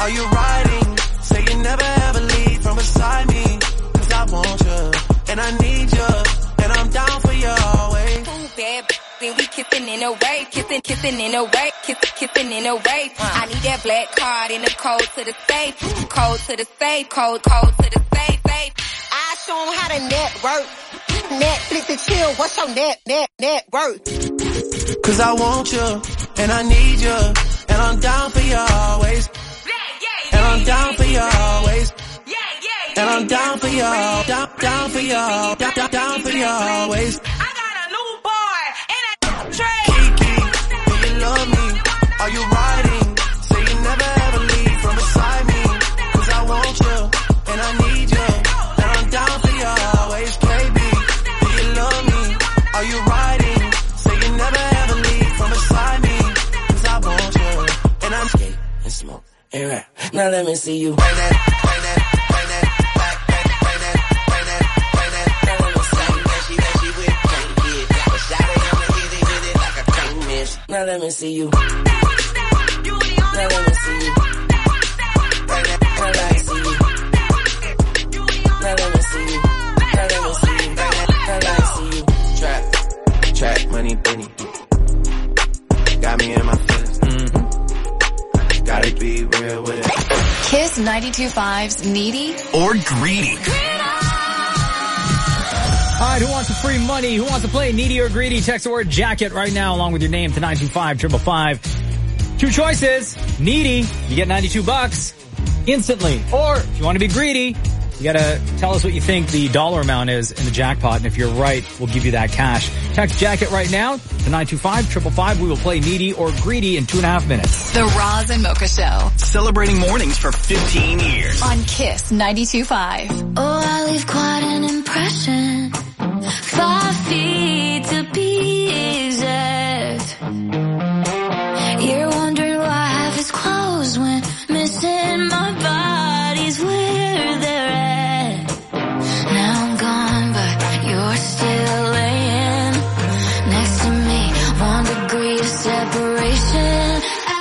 Are you riding? Say you never ever leave from beside me. Cause I want you, and I need you, and I'm down for you always. Bad, then we kissing in a way, kissing in a way, kissing in a way. I need that black card in the code to the safe, code to the safe, code to the safe. I show 'em how to network. Netflix and chill, what's your net worth? Cause I want you, and I need you, and I'm down for you always. And I'm down for you always. And I'm down for you, down for you, down for you always. I got a new boy in a trade. Kiki, do you love me? Are you riding? Say you never ever leave from beside me. Cause I want you, and I need you, and I'm down for you always. KB, do you love me? Are you riding? Say you never ever leave from beside me. Cause I want you, and I'm skate and smoke and rap. Now let me see you. Now let me see you. Now let me see you. Now let me see you. Now let me see you. Now let me see you. Now let me see you. Trap, money, penny. Got me in my feelings. Gotta be real with it. Kiss 92.5's Needy or Greedy. All right, who wants the free money? Who wants to play Needy or Greedy? Text the word jacket right now along with your name to 925-555. Two choices. Needy, you get $92 instantly. Or if you want to be greedy, you gotta tell us what you think the dollar amount is in the jackpot. And if you're right, we'll give you that cash. Text jacket right now to 925-555. We will play Needy or Greedy in 2.5 minutes. The Roz and Mocha Show. Celebrating mornings for 15 years. On Kiss 92.5. Oh, I leave quite an impression. 5 feet to be exact. You're wondering why I have his clothes when missing my body's where they're at. Now I'm gone, but you're still laying next to me. 1 degree of separation.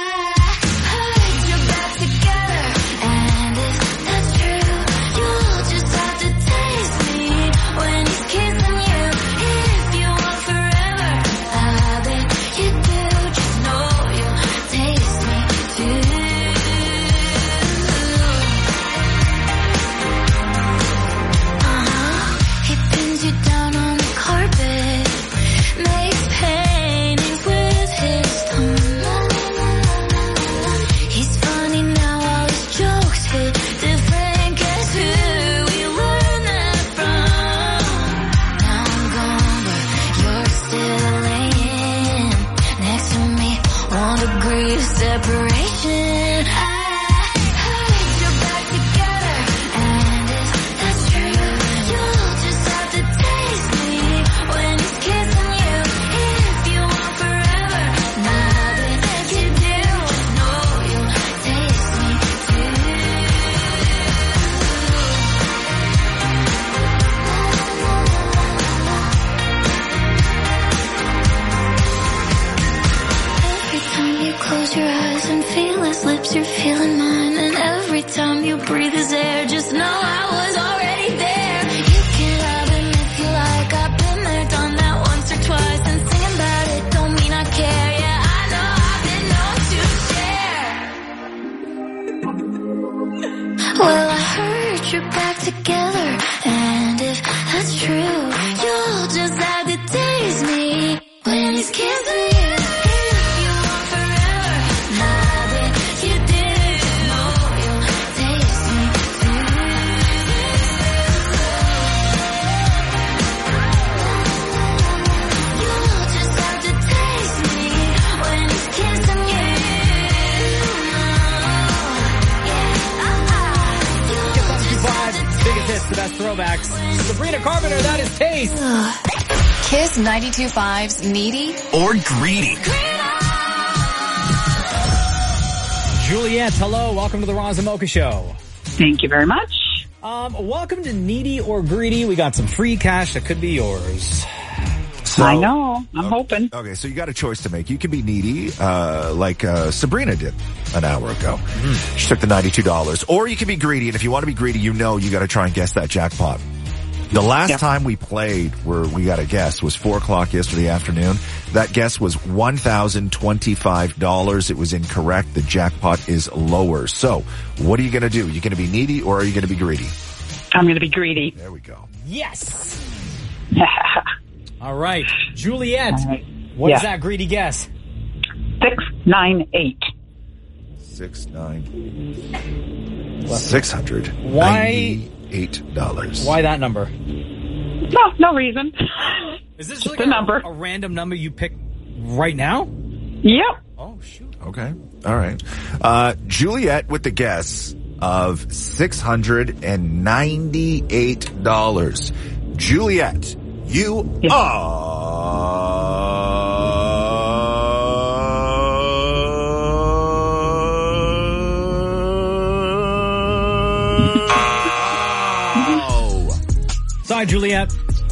Kiss 92.5's Needy or Greedy. Juliet, hello. Welcome to the Roz and Mocha Show. Thank you very much. Welcome to Needy or Greedy. We got some free cash that could be yours. So, I know. I'm hoping. Okay, so you got a choice to make. You can be needy, like Sabrina did an hour ago. She took the $92. Or you can be greedy, and if you want to be greedy, you got to try and guess that jackpot. The last time we played where we got a guess was 4 o'clock yesterday afternoon. That guess was $1,025. It was incorrect. The jackpot is lower. So what are you going to do? Are you going to be needy or are you going to be greedy? I'm going to be greedy. There we go. Yes. All right. Juliet, what is that greedy guess? 698. $698. Why that number? No reason. Is this just like a number? A random number you pick right now? Yep. Oh, shoot. Okay. All right. Juliet with the guess of $698. Juliet, you Sorry, Juliet.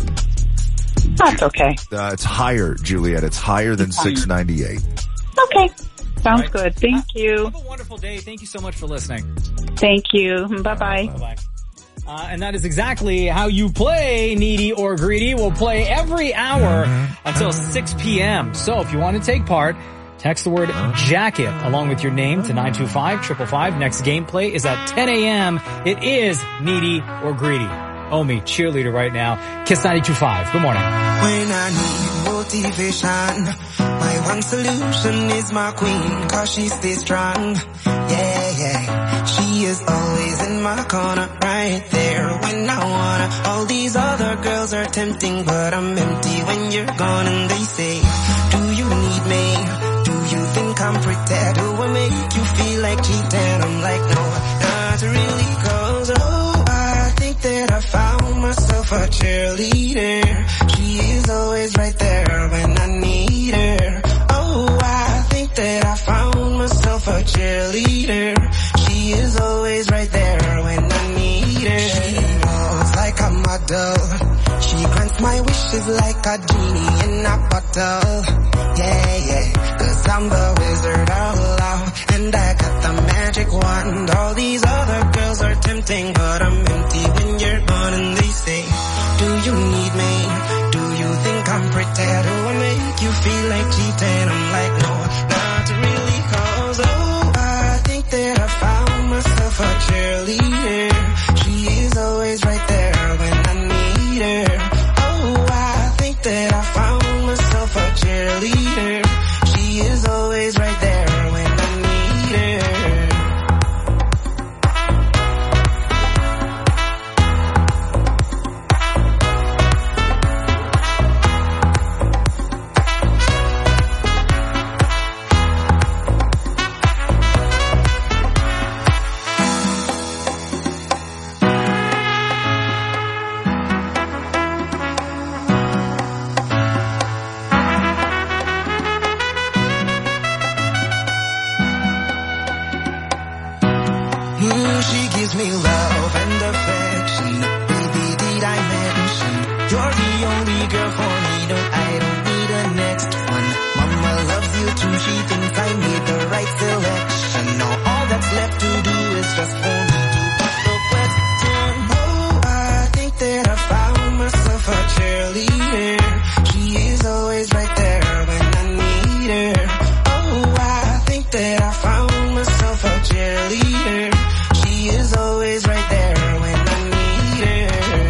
That's okay. It's higher, Juliet. It's higher than 698. Okay. Sounds good. Thank you. Have a wonderful day. Thank you so much for listening. Thank you. Bye-bye. Bye-bye. And that is exactly how you play Needy or Greedy. We'll play every hour until 6 p.m. So if you want to take part, text the word jacket along with your name to 925-555. Next gameplay is at 10 a.m. It is Needy or Greedy. Omi, cheerleader right now. Kiss 92.5. Good morning. When I need motivation, my one solution is my queen, cause she stays strong. Yeah. She is always in my corner, right there when I wanna. All these other girls are tempting, but I'm empty when you're gone. And they say, do you need me? Do you think I'm pretty? Do I make you feel like cheating? I'm like, no, not really, cause I think that I found myself a cheerleader. She is always right there when I need her. Oh, I think that I found myself a cheerleader. She is always right there when I need her. She knows like a model. She grants my wishes like a genie in a bottle. Yeah. Cause I'm the wizard of love, and I got the magic wand. All these other girls are tempting, but I'm empty when you're gone. And they say, do you need me? Do you think I'm pretty? Do I make you feel like cheating? I'm like, no, not really, cause I think that I found myself a cheerleader. She is always right there when I need her. Oh, I think that I found myself a cheerleader. She is always right there when I need her. She gives me love and affection. Baby, did I mention you're the only girl for me? No, I don't need a next one. Mama loves you too. She thinks I made the right selection. Now all that's left to do is just for me to put the question. Oh, I think that I found myself a cheerleader. She is always right there when I need her. Oh, I think that I found myself a cheerleader. She is always right there when I need her.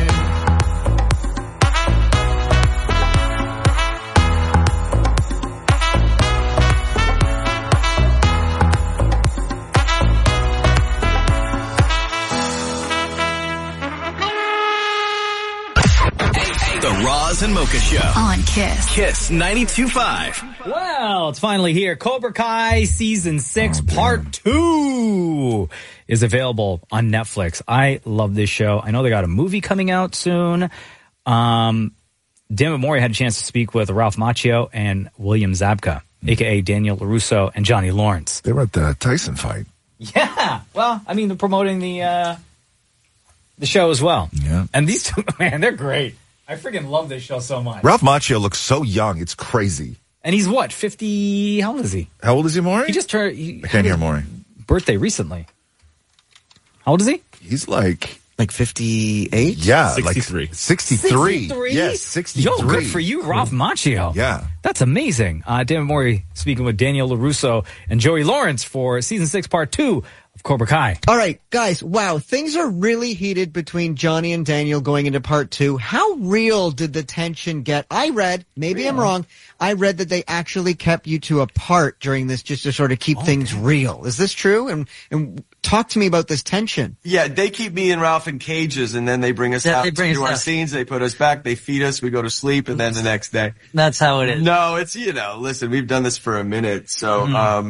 The Roz and Mocha Show. On Kiss. Kiss 92.5. Well, it's finally here. Cobra Kai Season 6 Part 2 is available on Netflix. I love this show. I know they got a movie coming out soon. Dan Mori had a chance to speak with Ralph Macchio and William Zabka, a.k.a. Daniel LaRusso and Johnny Lawrence. They were at the Tyson fight. Yeah. Well, I mean, they're promoting the show as well. Yeah. And these two, man, they're great. I freaking love this show so much. Ralph Macchio looks so young. It's crazy. And he's what, 50? How old is he? How old is he, Maury? He just turned. I can't hear Maury. Birthday recently. How old is he? He's like 58? Yeah, 63. Like 63. 63? Yes, 63. Yo, good for you, Ralph Macchio. Yeah. That's amazing. David Morey speaking with Daniel LaRusso and Joey Lawrence for season 6, part 2 of Cobra Kai. All right, guys, wow, things are really heated between Johnny and Daniel going into part 2. How real did the tension get? I read, maybe I'm wrong, I read that they actually kept you two apart during this just to sort of keep things real. Is this true? And talk to me about this tension. Yeah, they keep me and Ralph in cages, and then they bring us out to do our scenes. They put us back, they feed us, we go to sleep, and then the next day. That's how it is. No, it's, listen, we've done this for a minute, so,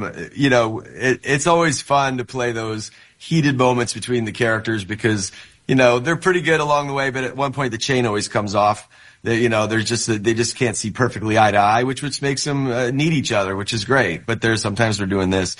it's always fun to play those heated moments between the characters because, they're pretty good along the way, but at one point the chain always comes off. They just can't see perfectly eye to eye, which makes them need each other, which is great. But sometimes they're doing this.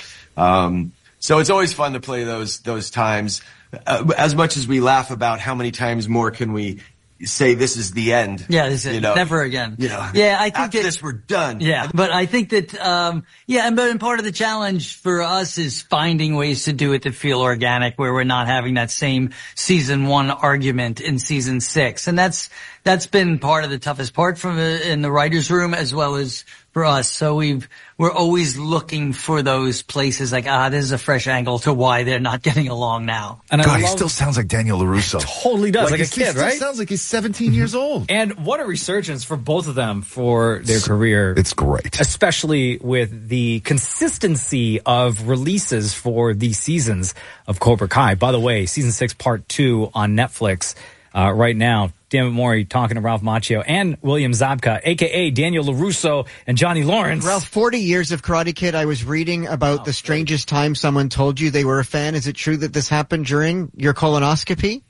So it's always fun to play those times. As much as we laugh about how many times more can we say this is the end. Yeah, this is never again. Yeah, I think after this we're done. Yeah, but I think that but part of the challenge for us is finding ways to do it that feel organic, where we're not having that same season 1 argument in season 6, and that's been part of the toughest part in the writers' room as well as for us. So we're always looking for those places like, this is a fresh angle to why they're not getting along now. And God, he still sounds like Daniel LaRusso. Totally does, like a kid, right? He sounds like he's 17 years old. And what a resurgence for both of them for their career. It's great. Especially with the consistency of releases for these seasons of Cobra Kai. By the way, season 6, part 2 on Netflix right now. David Morey talking to Ralph Macchio and William Zabka, a.k.a. Daniel LaRusso and Johnny Lawrence. Ralph, 40 years of Karate Kid. I was reading about the strangest time someone told you they were a fan. Is it true that this happened during your colonoscopy?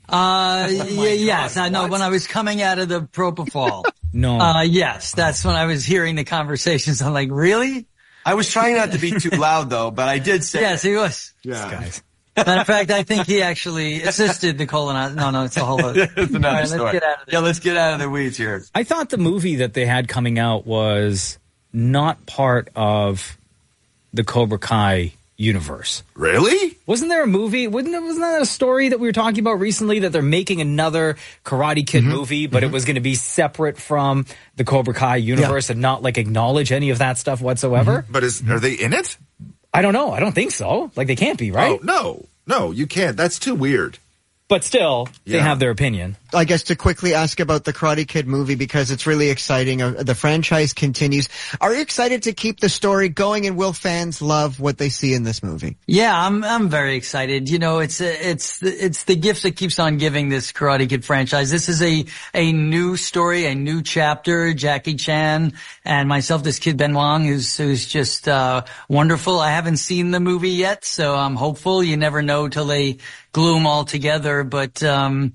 Yes. I know when I was coming out of the propofol. No. Yes, that's when I was hearing the conversations. I'm like, really? I was trying not to be too loud, though, but I did say... Yes, he was. Yeah. Guys. Matter of fact, I think he actually assisted the colonoscopy. No, it's a whole other. It's another right, story. let's get out of this. Yeah, let's get out of the weeds here. I thought the movie that they had coming out was not part of the Cobra Kai universe. Really? Wasn't there a movie? Wasn't that a story that we were talking about recently that they're making another Karate Kid movie, but it was going to be separate from the Cobra Kai universe and not acknowledge any of that stuff whatsoever? But are they in it? I don't know. I don't think so. They can't be, right? Oh, no, you can't. That's too weird. But still, they have their opinion. I guess to quickly ask about the Karate Kid movie because it's really exciting. The franchise continues. Are you excited to keep the story going, and will fans love what they see in this movie? Yeah, I'm very excited. It's the gift that keeps on giving, this Karate Kid franchise. This is a new story, a new chapter. Jackie Chan and myself, this kid Ben Wong, who's just wonderful. I haven't seen the movie yet, so I'm hopeful. You never know till they glue them all together, but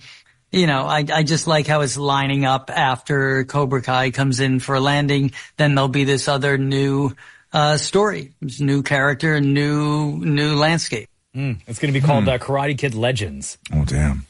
I just like how it's lining up after Cobra Kai comes in for a landing. Then there'll be this other new story, this new character, new landscape. It's going to be called Karate Kid Legends. Oh, damn.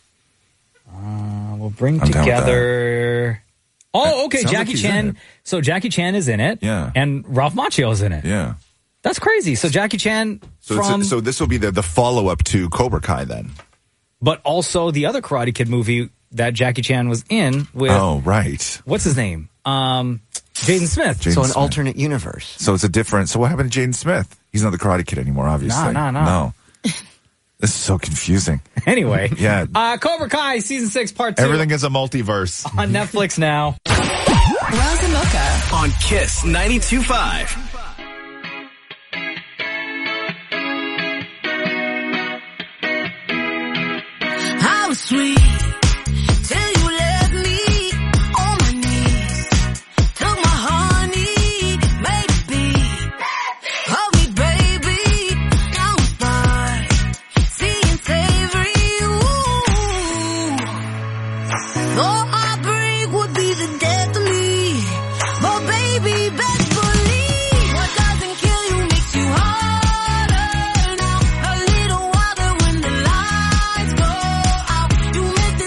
We'll bring together... Oh, okay, Jackie Chan. So Jackie Chan is in it. Yeah. And Ralph Macchio is in it. Yeah. That's crazy. So Jackie Chan So this will be the follow-up to Cobra Kai then. But also the other Karate Kid movie that Jackie Chan was in with... Oh, right. What's his name? Jaden Smith. An alternate universe. So it's a different... So what happened to Jaden Smith? He's not the Karate Kid anymore, obviously. No. This is so confusing. Anyway. Yeah. Cobra Kai Season 6 Part 2. Everything is a multiverse. On Netflix now. Roz and Mocha. On Kiss 92.5. How sweet till you left me on my knees. Took my honey, made it beat. Hold me, baby, now it's fine. Seeing savory, ooh. Thought heartbreak would be the death of me, but baby, best believe what doesn't kill you makes you harder now. A little water when the lights go out. You make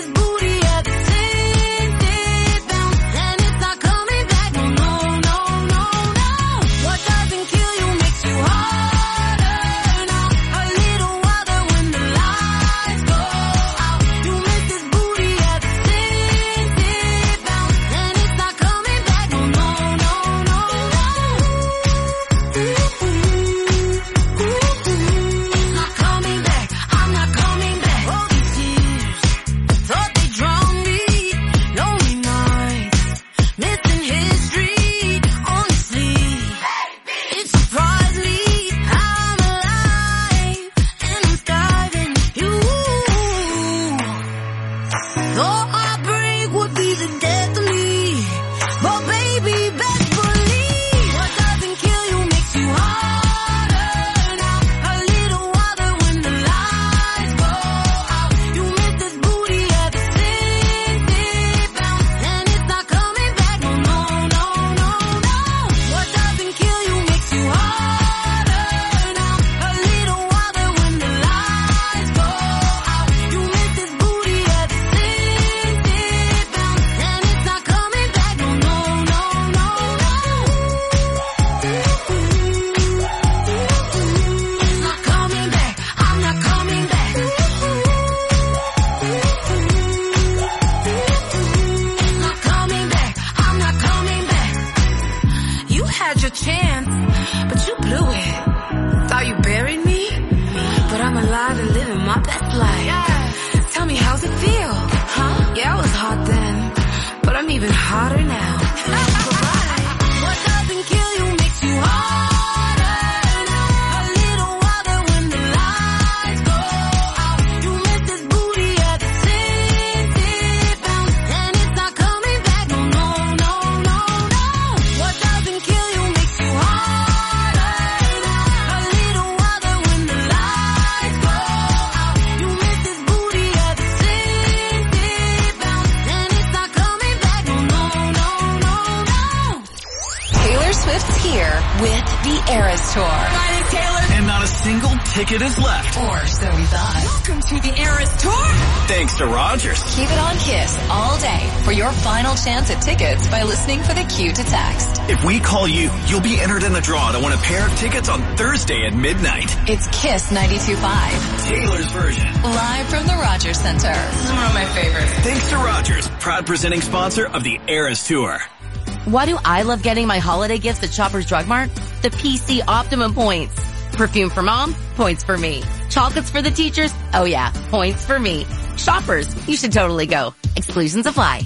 blew it. Thought you buried me, but I'm alive and living my best life. Tell me, how's it feel? Huh? Yeah, I was hot then, but I'm even hotter now. Goodbye. What doesn't kill you makes you harder. A little wilder when the lights go out. You miss this booty at the city bounce, and it's not coming back. No, no, no, no, no. What doesn't kill you makes you harder. A little wilder when the lights go out. You miss this booty at the city bounce, and it's not coming back. No, no, no, no, no. Taylor Swift's here with the Eras Tour. My name's Taylor. And not a single ticket is left. Or so we thought. Welcome to the Eras Tour. Thanks to Rogers. Keep it on Kiss all day for your final chance at tickets by listening for the cue to text. If we call you, you'll be entered in the draw to win a pair of tickets on Thursday at midnight. It's Kiss 92.5. Taylor's version. Live from the Rogers Center. This is one of my favorites. Thanks to Rogers, proud presenting sponsor of the Eras Tour. Why do I love getting my holiday gifts at Shoppers Drug Mart? The PC Optimum points. Perfume for mom? Points for me. Chocolates for the teachers? Oh yeah, points for me. Shoppers, you should totally go. Exclusions apply.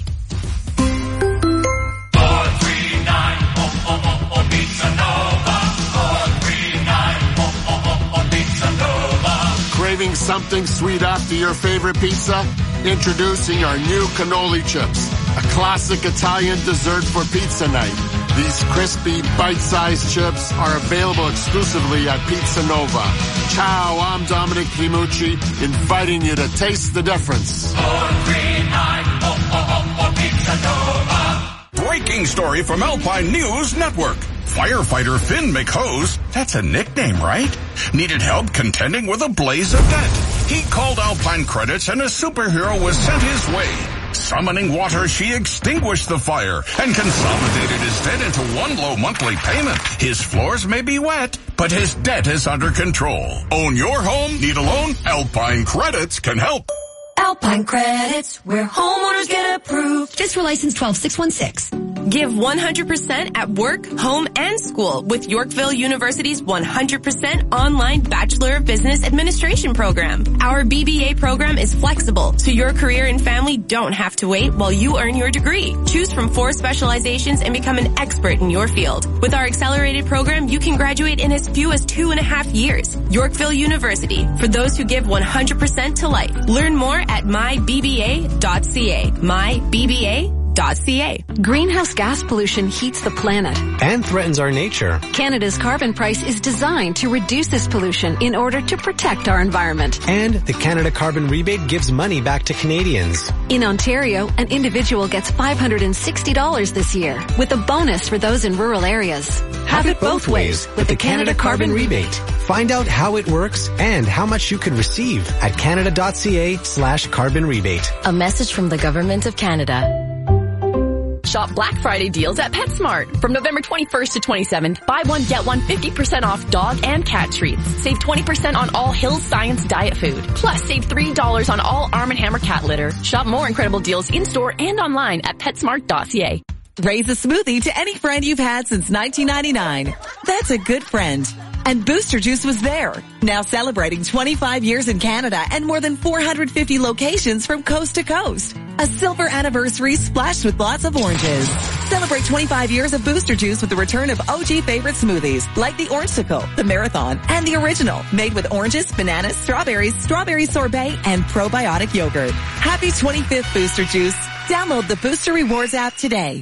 Craving something sweet after your favorite pizza? Introducing our new cannoli chips, a classic Italian dessert for pizza night. These crispy, bite-sized chips are available exclusively at Pizza Nova. Ciao, I'm Dominic Primucci, inviting you to taste the difference. 439 Pizza Nova. Breaking story from Alpine News Network. Firefighter Finn McHose, that's a nickname, right? Needed help contending with a blaze of debt. He called Alpine Credits and a superhero was sent his way. Summoning water, she extinguished the fire and consolidated his debt into one low monthly payment. His floors may be wet, but his debt is under control. Own your home? Need a loan? Alpine Credits can help. Alpine Credits, where homeowners get approved. Just for license 12616. Give 100% at work, home, and school with Yorkville University's 100% online Bachelor of Business Administration program. Our BBA program is flexible, so your career and family don't have to wait while you earn your degree. Choose from 4 specializations and become an expert in your field. With our accelerated program, you can graduate in as few as 2.5 years. Yorkville University, for those who give 100% to life. Learn more at mybba.ca. mybba.ca. Greenhouse gas pollution heats the planet and threatens our nature. Canada's carbon price is designed to reduce this pollution in order to protect our environment. And the Canada Carbon Rebate gives money back to Canadians. In Ontario, an individual gets $560 this year, with a bonus for those in rural areas. Have it both ways with the Canada Carbon Rebate. Find out how it works and how much you could receive at canada.ca/carbon rebate. A message from the Government of Canada. Shop Black Friday deals at PetSmart. From November 21st to 27th, buy one, get one 50% off dog and cat treats. Save 20% on all Hills Science diet food. Plus, save $3 on all Arm & Hammer cat litter. Shop more incredible deals in-store and online at PetSmart.ca. Raise a smoothie to any friend you've had since 1999. That's a good friend. And Booster Juice was there. Now celebrating 25 years in Canada and more than 450 locations from coast to coast. A silver anniversary splashed with lots of oranges. Celebrate 25 years of Booster Juice with the return of OG favorite smoothies like the Orangesicle, the Marathon, and the Original, made with oranges, bananas, strawberries, strawberry sorbet, and probiotic yogurt. Happy 25th Booster Juice. Download the Booster Rewards app today.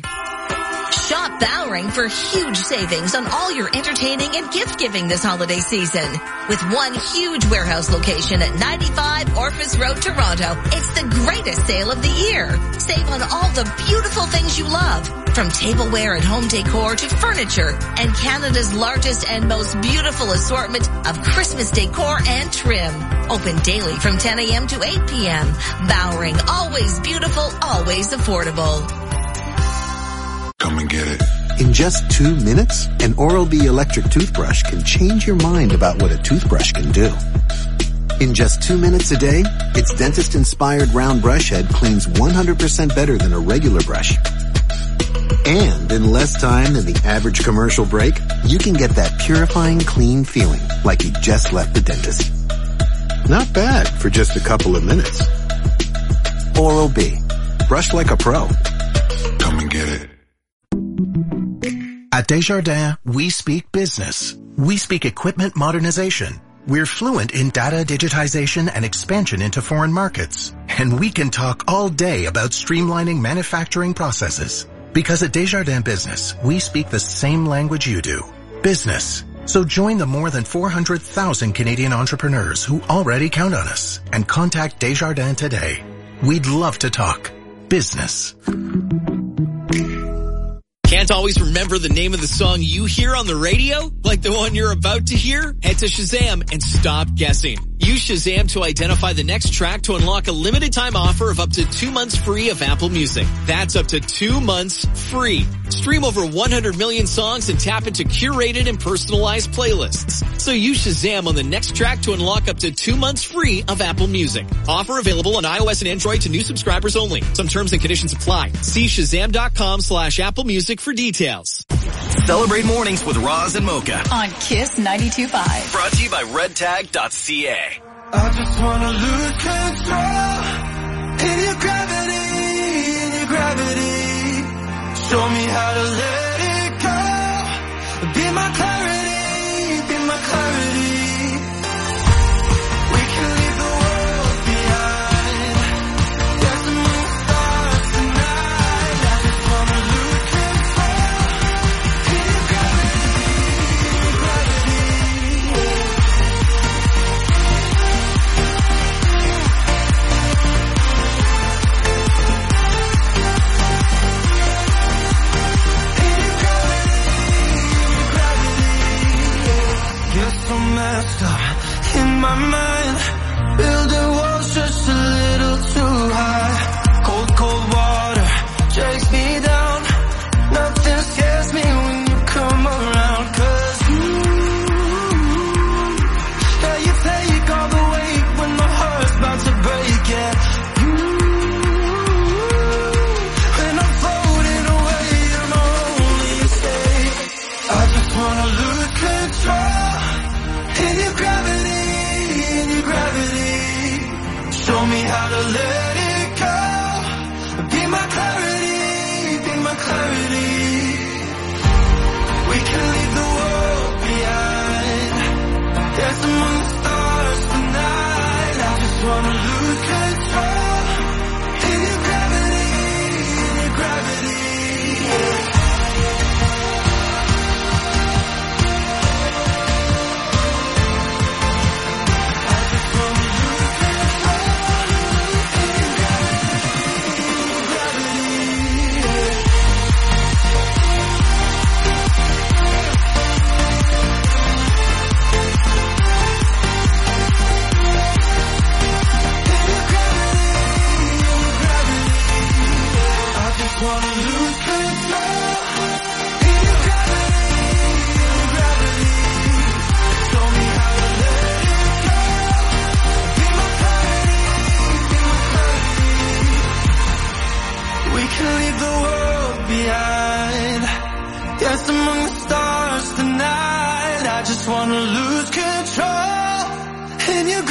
Shop Bowring for huge savings on all your entertaining and gift giving this holiday season. With one huge warehouse location at 95 Orpheus Road, Toronto, it's the greatest sale of the year. Save on all the beautiful things you love, from tableware and home decor to furniture, and Canada's largest and most beautiful assortment of Christmas decor and trim. Open daily from 10 a.m. to 8 p.m. Bowring, always beautiful, always affordable. Come and get it. In just 2 minutes, an Oral-B electric toothbrush can change your mind about what a toothbrush can do. In just 2 minutes a day, its dentist-inspired round brush head cleans 100% better than a regular brush. And in less time than the average commercial break, you can get that purifying, clean feeling like you just left the dentist. Not bad for just a couple of minutes. Oral-B. Brush like a pro. Come and get it. At Desjardins, we speak business. We speak equipment modernization. We're fluent in data digitization and expansion into foreign markets. And we can talk all day about streamlining manufacturing processes. Because at Desjardins Business, we speak the same language you do. Business. So join the more than 400,000 Canadian entrepreneurs who already count on us and contact Desjardins today. We'd love to talk business. Can't always remember the name of the song you hear on the radio? Like the one you're about to hear? Head to Shazam and stop guessing. Use Shazam to identify the next track to unlock a limited time offer of up to 2 months free of Apple Music. That's up to 2 months free. Stream over 100 million songs and tap into curated and personalized playlists. So use Shazam on the next track to unlock up to 2 months free of Apple Music. Offer available on iOS and Android to new subscribers only. Some terms and conditions apply. See Shazam.com/Apple Music for details. Celebrate mornings with Roz and Mocha. On Kiss 92.5. Brought to you by redtag.ca. I just wanna lose control in your gravity. Show me how to let it go. Be my clarity, be my clarity. We can leave the world behind. There's the moon stars tonight. I just wanna lose control in your gravity. So messed up in my mind. Building walls just a little too high. Cold water drags me down. Nothing scares me when you come around. 'Cause yeah, you take all the weight when my heart's about to break. Yeah, when I'm floating away, you're my only escape. I just wanna lose control. In your gravity, show me how to let it go. Be my clarity, be my clarity. We can leave the world behind. There's the moon stars tonight. I just wanna lose control. In your gravity, Dance among the stars tonight. I just wanna lose control in your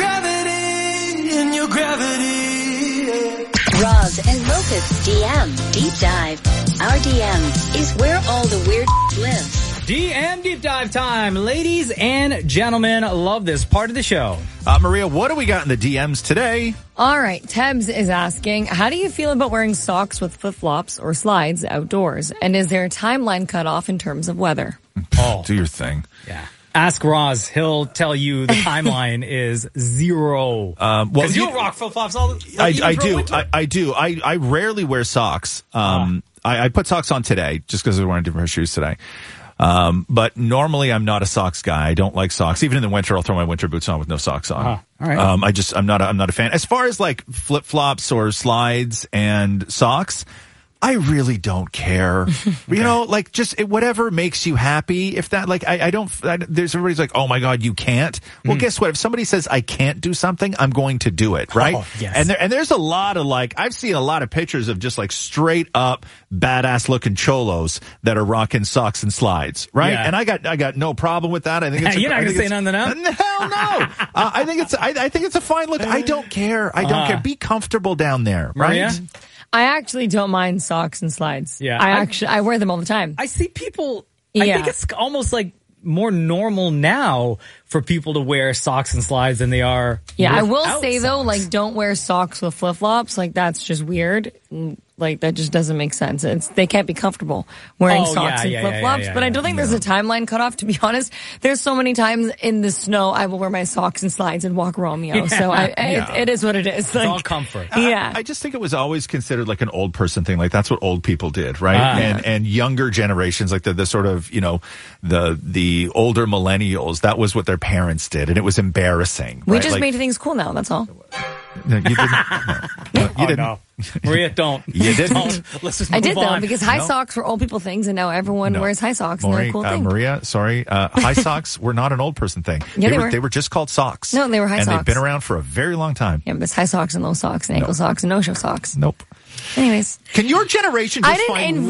gravity, Roz and Mocha's DM Deep Dive. Our DM is where all the weird lives. DM Deep Dive time. Ladies and gentlemen, love this part of the show. Maria, what do we got in the DMs today? All right. Tebs is asking, how do you feel about wearing socks with flip-flops or slides outdoors? And is there a timeline cutoff in terms of weather? Oh, do your thing. Yeah. Ask Roz. He'll tell you the timeline is 0. Because you'll rock flip-flops all the I do. I rarely wear socks. I put socks on today just because I was wearing different shoes today. But normally I'm not a socks guy. I don't like socks. Even in the winter, I'll throw my winter boots on with no socks on. All right. I'm not a fan. As far as like flip-flops or slides and socks, I really don't care. You know, like just whatever makes you happy. If that, like, there's everybody's like, oh my God, you can't. Well, guess what? If somebody says I can't do something, I'm going to do it, right? Oh, yes. And there's a lot of like, I've seen a lot of pictures of just like straight up badass looking cholos that are rocking socks and slides, right? Yeah. And I got no problem with that. I think it's you're not going to say nothing now? Hell no. I think it's a fine look. I don't care. I don't care. Be comfortable down there, Maria? right? I actually don't mind socks and slides. Yeah. I wear them all the time. I see people, I think it's almost like more normal now for people to wear socks and slides than they are. Yeah, I will say socks. though, like, don't wear socks with flip-flops. Like, that's just weird. Like, that just doesn't make sense. They can't be comfortable wearing socks and flip-flops. But I don't think there's a timeline cutoff, to be honest. There's so many times in the snow I will wear my socks and slides and walk Romeo. Yeah. So it is what it is. It's all comfort. Yeah. I just think it was always considered like an old person thing. Like that's what old people did, right? And younger generations, like the sort of, you know, the older millennials, that was what their parents did. And it was embarrassing. We right? just like, made things cool now. That's all. No, you didn't. No, you didn't. No. Maria, don't. You didn't. Don't. Let's just move I did though, on. because high socks were old people things, and now everyone wears high socks, and they're a cool thing. Maria, sorry. High socks were not an old person thing. Yeah, they were. They were just called socks. No, they were high and socks. And they've been around for a very long time. Yeah, but there's high socks and low socks and ankle socks and no-show socks. Nope. Anyways. Can your generation just I didn't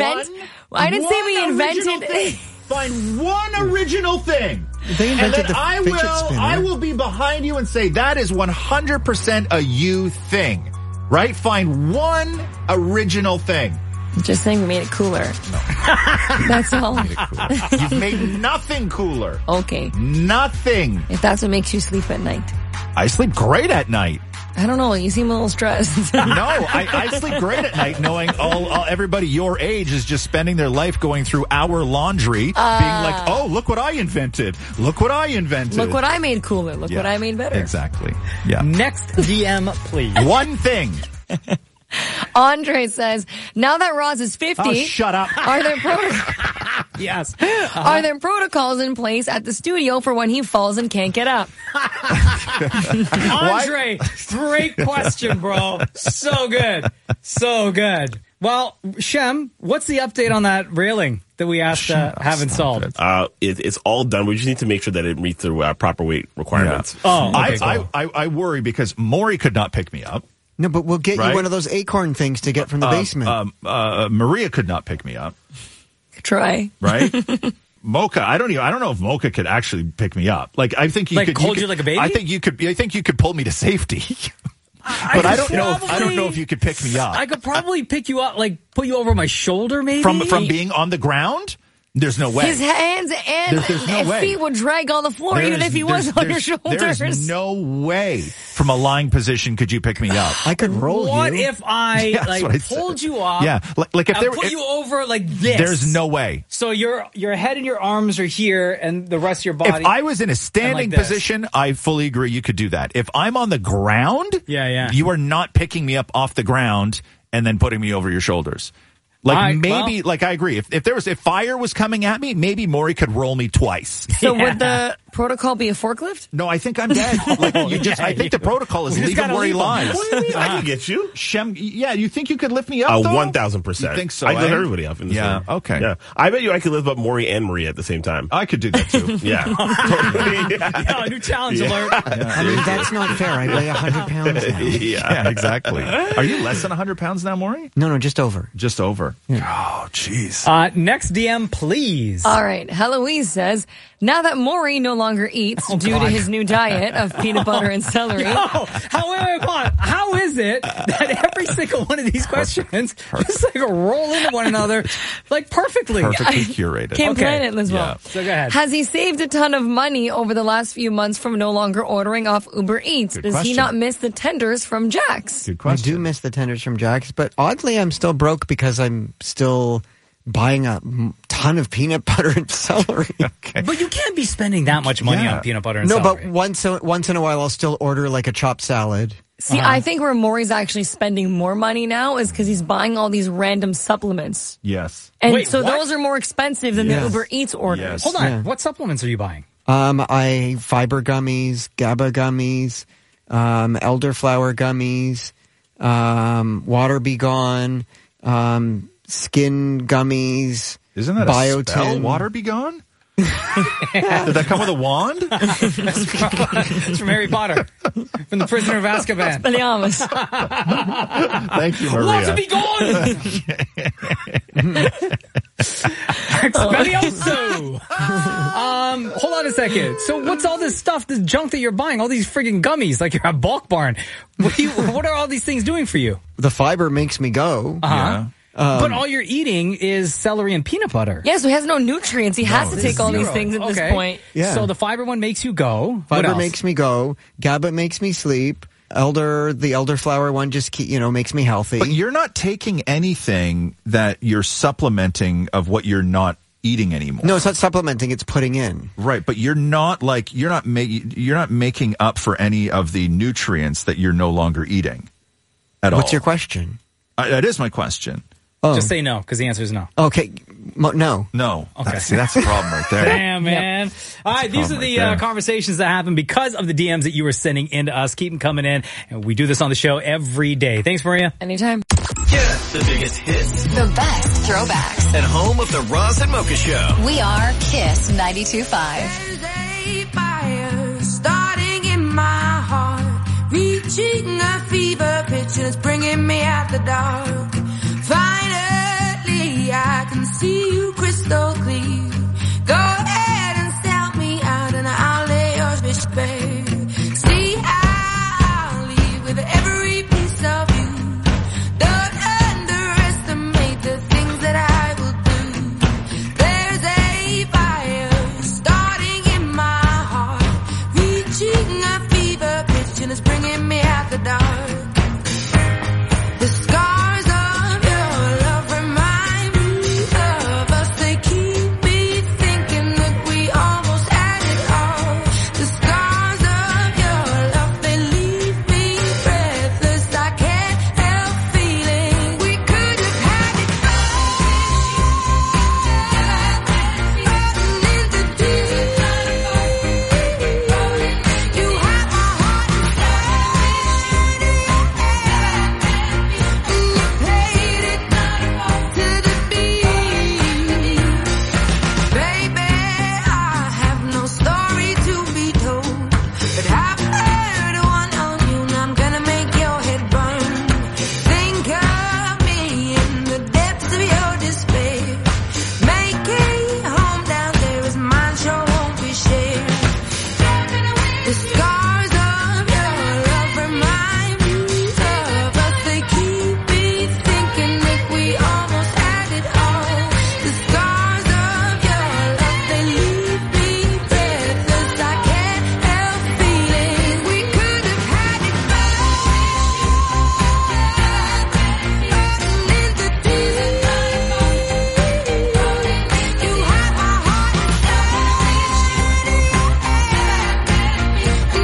say we invented. Find one original thing. They invented the fidget spinner. I will be behind you and say that is 100% a you thing. Right? Find one original thing. Just saying we made it cooler. No. That's all. You've made nothing cooler. Okay. Nothing. If that's what makes you sleep at night. I sleep great at night. I don't know. You seem a little stressed. No, I sleep great at night knowing everybody your age is just spending their life going through our laundry, being like, oh, look what I invented. Look what I invented. Look what I made cooler. Look what I made better. Exactly. Yeah. Next DM, please. One thing. Andre says, now that Roz is 50, oh, shut up. Are there yes. Are there protocols in place at the studio for when he falls and can't get up? Andre, great question, bro. So good. So good. Well, Shem, what's the update on that railing that we asked to have installed? It's all done. We just need to make sure that it meets the proper weight requirements. Yeah. Oh, okay, cool. I worry because Maury could not pick me up. No, but we'll get you one of those acorn things to get from the basement. Maria could not pick me up. Try. Right? Mocha, I don't know if Mocha could actually pick me up. Like, I think you could hold you like a baby? I think you could pull me to safety. But I don't know if you could pick me up. I could probably pick you up, like put you over my shoulder, maybe from being on the ground. There's no way. His hands and feet would drag on the floor even if he was on your shoulders. There's no way from a lying position could you pick me up. I could roll What you. if I pulled you up? Yeah, like if I put you over like this. There's no way. So your head and your arms are here, and the rest of your body. If I was in a standing position, I fully agree you could do that. If I'm on the ground, you are not picking me up off the ground and then putting me over your shoulders. Like I agree. If fire was coming at me, maybe Maury could roll me twice. So would the protocol be a forklift? No, I think I'm dead. I think the protocol is leave him where he lies. What do you mean? I can get you. Shem, you think you could lift me up? 1,000%. You think so? I can lift everybody up in this room. Okay. Yeah, I bet you I could lift up Maury and Maria at the same time. I could do that too. Yeah. Totally. New challenge alert. Yeah. I mean, that's not fair. I weigh 100 pounds now. Yeah, exactly. Are you less than 100 pounds now, Maury? No, just over. Just over. Yeah. Oh, jeez. Next DM, please. All right. Heloise says, now that Maury no longer eats due to his new diet of peanut butter and celery. How is it that every single one of these questions just like roll into one another like perfectly? Perfectly curated. Can't plan it as well. Yeah. So go ahead. Has he saved a ton of money over the last few months from no longer ordering off Uber Eats? Does he not miss the tenders from Jack's? Good question. I do miss the tenders from Jack's, but oddly I'm still broke because I'm still buying a ton of peanut butter and celery. Okay. But you can't be spending that much money on peanut butter and celery. No, but once in a while I'll still order like a chopped salad. See, I think where Maury's actually spending more money now is because he's buying all these random supplements. Yes. And those are more expensive than the Uber Eats orders. Yes. Hold on. What supplements are you buying? Fiber gummies, GABA gummies, elderflower gummies, Water Be Gone, skin gummies. Isn't that biotin. a spell? Water be gone? Did that come with a wand? It's from Harry Potter. From the Prisoner of Azkaban. Expelliarmus. Thank you, Maria. Water be gone! Expelliarmus! Hold on a second. So what's all this stuff, this junk that you're buying? All these friggin' gummies, like you're at Bulk Barn. What are all these things doing for you? The fiber makes me go. Uh-huh. But all you're eating is celery and peanut butter. Yeah, so he has no nutrients. He has to take all these things at this point. Yeah. So the fiber one makes you go. Fiber makes me go. GABA makes me sleep. The elderflower one just makes me healthy. But you're not taking anything that you're supplementing of what you're not eating anymore. No, it's not supplementing, it's putting in. Right, but you're not making up for any of the nutrients that you're no longer eating at all. What's your question? That is my question. Oh. Just say no, because the answer is no. Okay, no. No. Okay. That's the problem right there. Damn, man. Yep. All right, these are the conversations that happen because of the DMs that you were sending in to us. Keep them coming in, and we do this on the show every day. Thanks, Maria. Anytime. Get the biggest hits. The best throwbacks. And home of the Roz and Mocha Show. We are Kiss 92.5. There's a fire starting in my heart, reaching a fever pitch and it's bringing me out the dark. Finally, I can see you crystal clear. Go ahead and sell me out and I'll lay your fish bare. See, I'll leave with every piece of you. Don't underestimate the things that I will do. There's a fire starting in my heart, reaching a fever pitch and it's bringing me out the dark. The scars of your love remind me of us. They keep me thinking that we almost had it all. The scars of your love, they leave me breathless. I can't help feeling we could have had it all. You have my heart played it to the beat. Baby, I have no story to be told, but I've heard one on you and I'm gonna make your head burn. Think of me in the depths of your despair. Make a home down there as mine sure won't be shared. The scars of your love remind me of us. They keep me thinking that we almost had it all. The scars of your love, they leave me breathless. I can't help feeling we could have had it all. You have my heart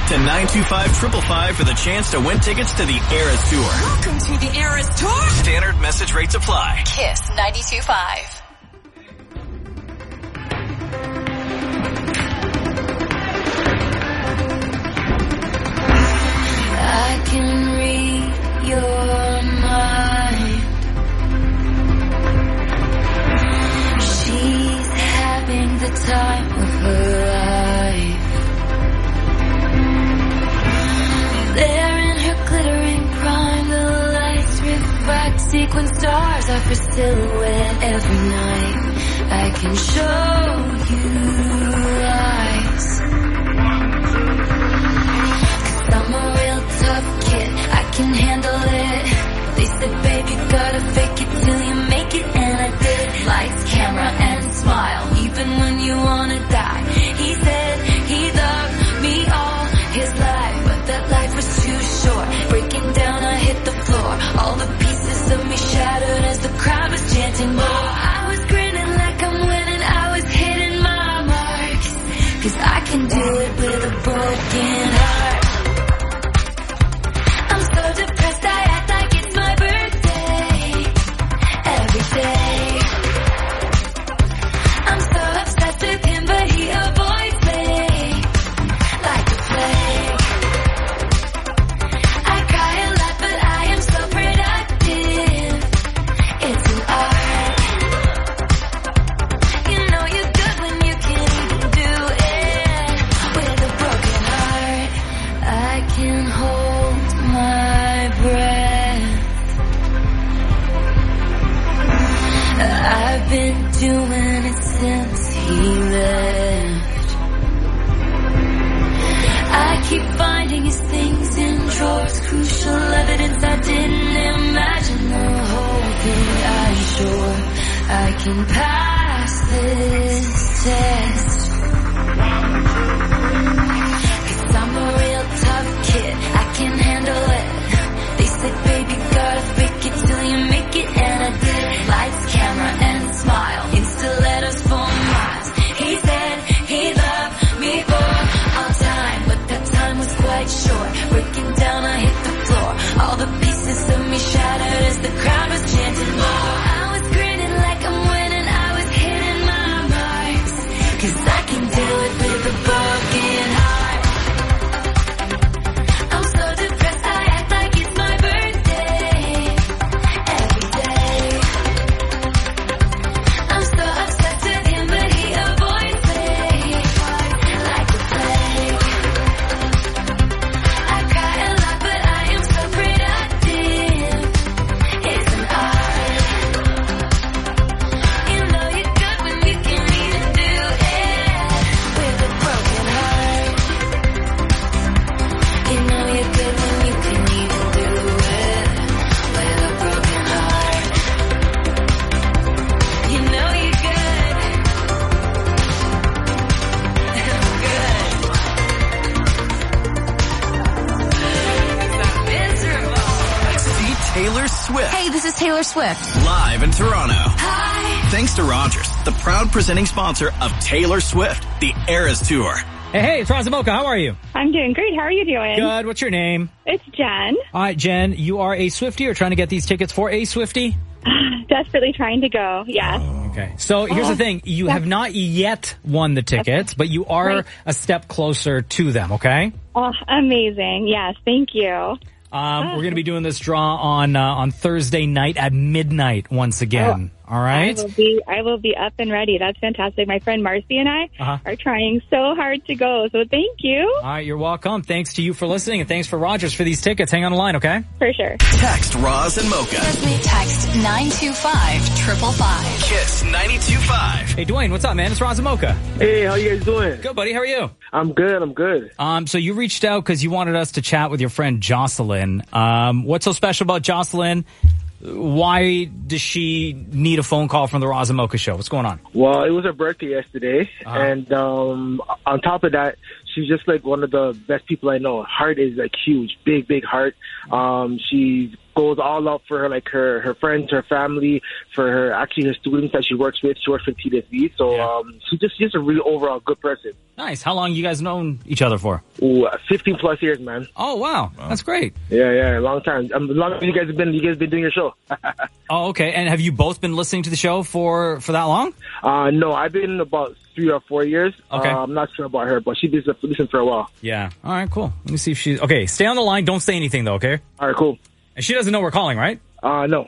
to 925-555 for the chance to win tickets to the Eras Tour. Welcome to the Eras Tour. Standard message rates apply. Kiss 92.5. I can read your mind. She's having the time of her life. There in her glittering prime, the lights refract. Sequin stars are for silhouette every night. I can show you eyes. I'm a real tough kid, I can handle it. They said, babe, you gotta fake it till you make it, and I did. Lights, camera, and smile, even when you wanna die. He said he loved me all his life, but that life was too short. Breaking down, I hit the floor. All the pieces of me shattered as the crowd was chanting more. I was grinning like I'm winning, I was hitting my marks. 'Cause I can do it with a broken heart. Depressed, I act like it's my birthday every day. I'm so obsessed with him, but he avoids me like a plague. I cry a lot, but I am so productive. It's an art. You know you're good when you can't even do it with a broken heart. I can hold my breath. I've been doing it since he left. I keep finding his things in drawers, crucial evidence I didn't imagine. The whole thing, I'm sure I can pass this test. 'Cause I'm a real tough kid, I can handle it. They said, baby, gotta fake it till you make it, and I did. Lights, camera, and smile, in stilettos for miles. He said he loved me for all time, but that time was quite short. Breaking down, I hit the floor. All the pieces of me shattered as the crowd was chanting more. I was grinning like I'm winning, I was hitting my marks. 'Cause I can do it with a broken heart. I'm so depressed, I act like it's my birthday every day. I'm so obsessed with him, but he avoids me like a plague. I cry a lot, but I am so productive. It's an art. You know you're good when you can't even do it with a broken heart. You know you're good when you can't even do it with a broken heart. You know you're good. Miserable. See Taylor Swift. Hey, this is Taylor Swift. Live in Toronto. Hi. Thanks to Rogers, the proud presenting sponsor of Taylor Swift, the Eras Tour. Hey, it's Razamoka. How are you? I'm doing great. How are you doing? Good. What's your name? It's Jen. All right, Jen, you are a Swiftie or trying to get these tickets for a Swiftie? Desperately trying to go, yes. Okay. So here's the thing. You have not yet won the tickets, but you are Right. a step closer to them, okay? Oh, amazing. Yes, thank you. We're going to be doing this draw on Thursday night at midnight once again. All right? I will be up and ready. That's fantastic. My friend Marcy and I are trying so hard to go, so thank you. All right, you're welcome. Thanks to you for listening, and thanks for Rogers for these tickets. Hang on the line, okay? For sure. Text Roz and Mocha. Text 925-555. Kiss 92.5. Hey, Dwayne, what's up, man? It's Roz and Mocha. Hey, how you guys doing? Good, buddy. How are you? I'm good. So you reached out because you wanted us to chat with your friend Jocelyn. What's so special about Jocelyn? Why does she need a phone call from the Roz and Mocha show? What's going on? Well, it was her birthday yesterday, and on top of that, she's just like one of the best people I know. Heart is like huge, big heart. She's goes all out for her, like her friends, her family, for her students that she works with. She works with TSV, so she's just a really overall good person. Nice. How long you guys known each other for? 15 plus years, man. Oh wow, that's great. Yeah, long time. As long as you guys been doing your show. Oh, okay. And have you both been listening to the show for that long? No, I've been about 3 or 4 years. Okay. I'm not sure about her, but she's been listening for a while. Yeah. All right, cool. Let me see if she's okay. Stay on the line. Don't say anything though. Okay. All right, cool. And she doesn't know we're calling, right? No.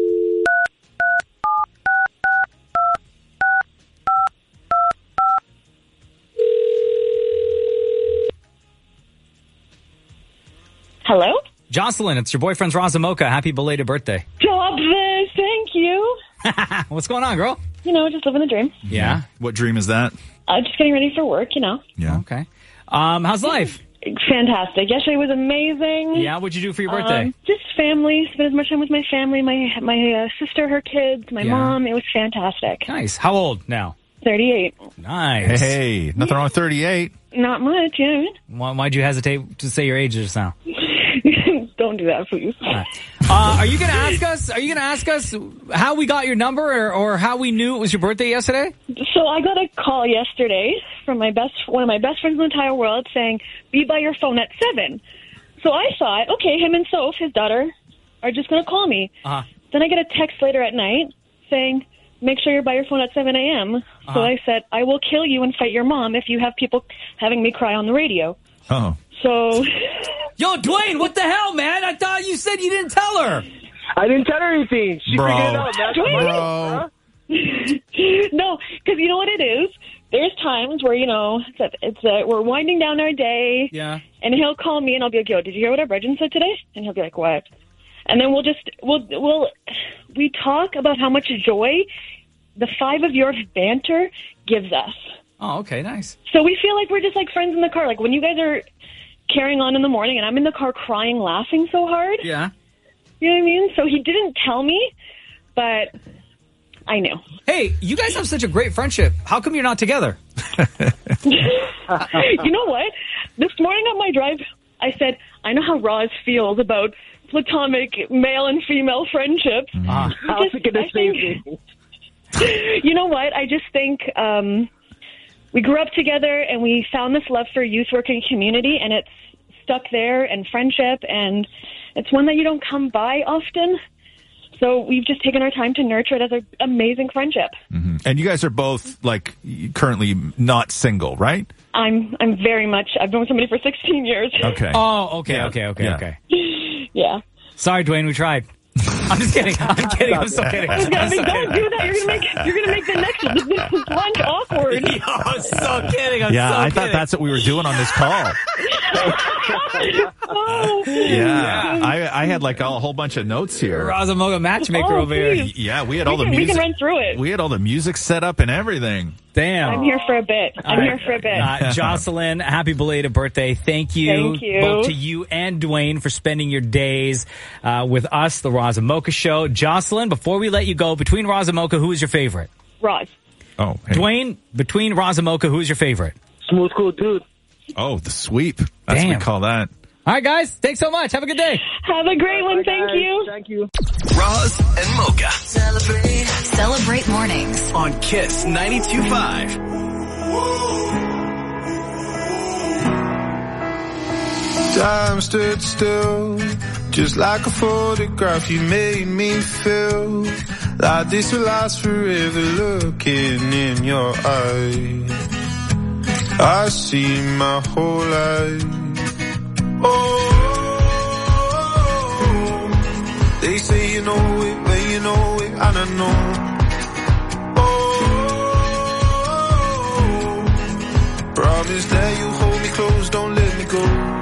Hello? Jocelyn, it's your boyfriend's Razamoka. Happy belated birthday. Stop this. Thank you. What's going on, girl? Just living the dream. Yeah. What dream is that? Just getting ready for work, Yeah. Okay. How's life? Fantastic. Yesterday was amazing. Yeah, what'd you do for your birthday? Just family. Spent as much time with my family, my sister, her kids, my mom. It was fantastic. Nice. How old now? 38. Nice. Hey, nothing wrong with 38. Not much, yeah. Why'd you hesitate to say your age just now? Don't do that, please. Are you going to ask us how we got your number or how we knew it was your birthday yesterday? So I got a call yesterday from one of my best friends in the entire world saying, be by your phone at 7. So I thought, okay, him and Soph, his daughter, are just going to call me. Then I get a text later at night saying, make sure you're by your phone at 7 a.m. So I said, I will kill you and fight your mom if you have people having me cry on the radio. Oh. So... Yo, Dwayne, what the hell, man? I thought you said you didn't tell her. I didn't tell her anything. She Bro. figured it out, man. Bro. No, because you know what it is? There's times where, we're winding down our day. Yeah. And he'll call me and I'll be like, yo, did you hear what our Bridget said today? And he'll be like, what? And then we talk about how much joy the 5 of your banter gives us. Oh, okay, nice. So we feel like we're just like friends in the car. Like when you guys are carrying on in the morning and I'm in the car crying, laughing so hard. Yeah. You know what I mean? So he didn't tell me, but I knew. Hey, you guys have such a great friendship. How come you're not together? You know what? This morning on my drive, I said, I know how Roz feels about platonic male and female friendships. I was thinking the same thing. You know what? I just think we grew up together and we found this love for youth work and community, and it's stuck there, and friendship, and it's one that you don't come by often. So we've just taken our time to nurture it as an amazing friendship. Mm-hmm. And you guys are both currently not single, right? I'm very much. I've been with somebody for 16 years. Okay. Oh, okay. Yeah. Sorry, Dwayne, we tried. I'm just kidding. I'm so kidding. Don't do that. You're gonna make the next lunch awkward. I'm so kidding. I thought that's what we were doing on this call. I had like a whole bunch of notes here. Razamoka matchmaker over here. Yeah, we had all the music. We can run through it. We had all the music set up and everything. Damn. I'm here for a bit. Jocelyn, happy belated birthday. Thank you. Both to you and Dwayne for spending your days with us, the Razamoka Show. Jocelyn, before we let you go, between Razamoka, who is your favorite? Roz. Oh, hey. Dwayne, between Razamoka, who is your favorite? Smooth Cool Dude. Oh, the sweep. That's what we call that. All right, guys. Thanks so much. Have a good day. Have a great one. Thank you. Thank you. Roz and Mocha. Celebrate mornings On Kiss 92.5. Time stood still, just like a photograph. You made me feel like this will last forever. Looking in your eyes, I see my whole life. Oh, they say you know it, but you know it, and I know. Oh, promise that you hold me close, don't let me go.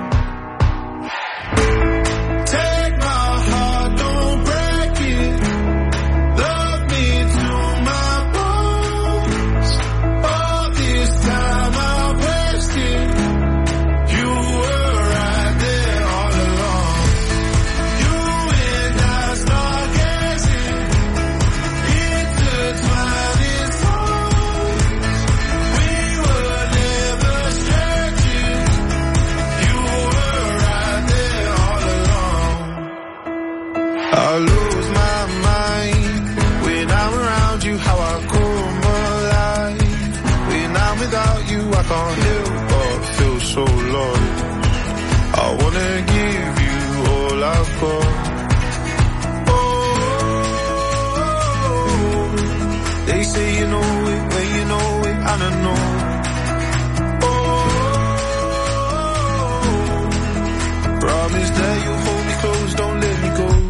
I lose my mind when I'm around you, how I come alive. When I'm without you, I can't help but feel so lost. I wanna give you all I've got. Oh, they say you know it when you know it, and I know. Oh, promise that you'll hold me close, don't let me go.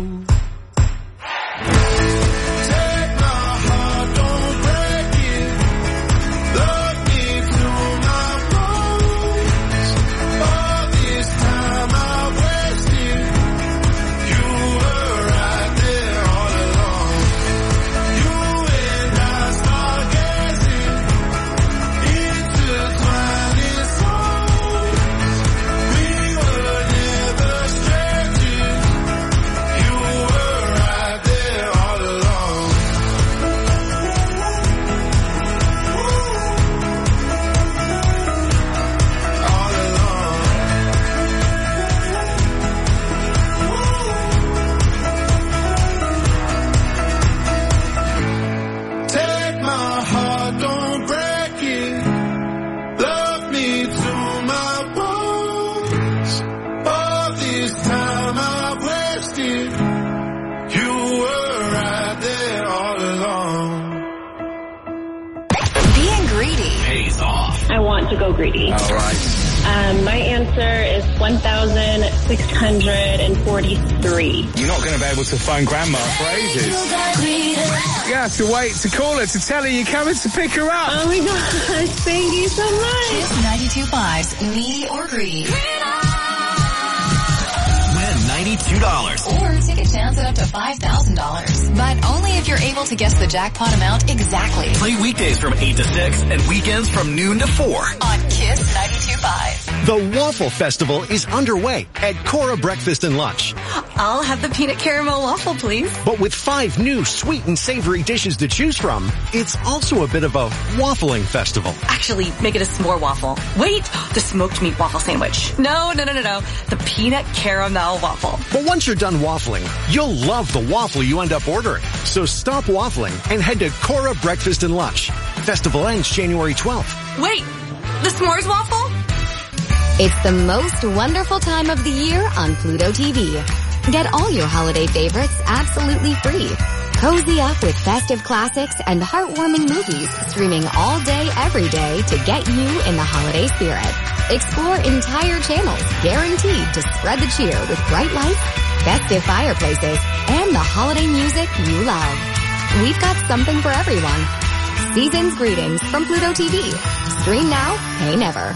To go greedy. All right. My answer is 1,643. You're not going to be able to phone Grandma for ages. You have to wait to call her to tell her you're coming to pick her up. Oh my gosh, thank you so much. Kiss 92.5's Needy or Greedy. $92. Or take a chance at up to $5,000. But only if you're able to guess the jackpot amount exactly. Play weekdays from 8 to 6 and weekends from noon to 4. On Kiss 92.5. The Waffle Festival is underway at Cora Breakfast and Lunch. I'll have the peanut caramel waffle, please. But with 5 new sweet and savory dishes to choose from, it's also a bit of a waffling festival. Actually, make it a s'more waffle. Wait, the smoked meat waffle sandwich. No. The peanut caramel waffle. But once you're done waffling, you'll love the waffle you end up ordering. So stop waffling and head to Cora Breakfast and Lunch. Festival ends January 12th. Wait, the s'mores waffle? It's the most wonderful time of the year on Pluto TV. Get all your holiday favorites absolutely free. Cozy up with festive classics and heartwarming movies streaming all day, every day to get you in the holiday spirit. Explore entire channels guaranteed to spread the cheer with bright lights, festive fireplaces, and the holiday music you love. We've got something for everyone. Season's greetings from Pluto TV. Stream now, pay never.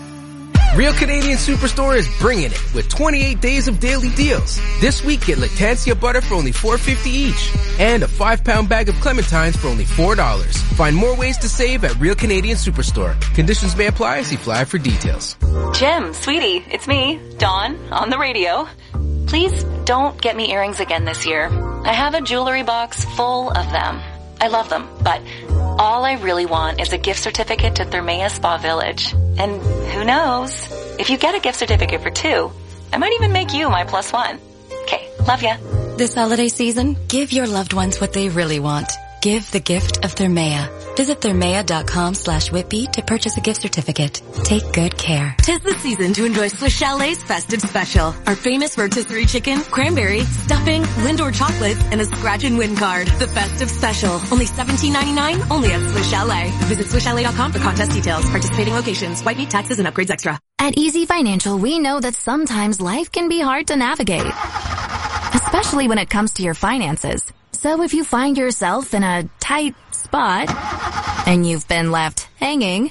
Real Canadian Superstore is bringing it with 28 days of daily deals. This week, get Lactancia butter for only $4.50 each and a 5-pound bag of clementines for only $4. Find more ways to save at Real Canadian Superstore. Conditions may apply. See flyer for details. Jim, sweetie, it's me, Dawn, on the radio. Please don't get me earrings again this year. I have a jewelry box full of them. I love them, but all I really want is a gift certificate to Thermea Spa Village. And who knows, if you get a gift certificate for 2, I might even make you my +1. Okay, love ya. This holiday season, give your loved ones what they really want. Give the gift of Thermea. Visit thermea.com/Whitby to purchase a gift certificate. Take good care. 'Tis the season to enjoy Swiss Chalet's festive special. Our famous rotisserie chicken, cranberry, stuffing, Lindor chocolates, and a scratch and win card. The festive special. Only $17.99, only at Swiss Chalet. Visit SwissChalet.com for contest details. Participating locations. White meat, taxes, and upgrades extra. At Easy Financial, we know that sometimes life can be hard to navigate, especially when it comes to your finances. So if you find yourself in a tight spot and you've been left hanging,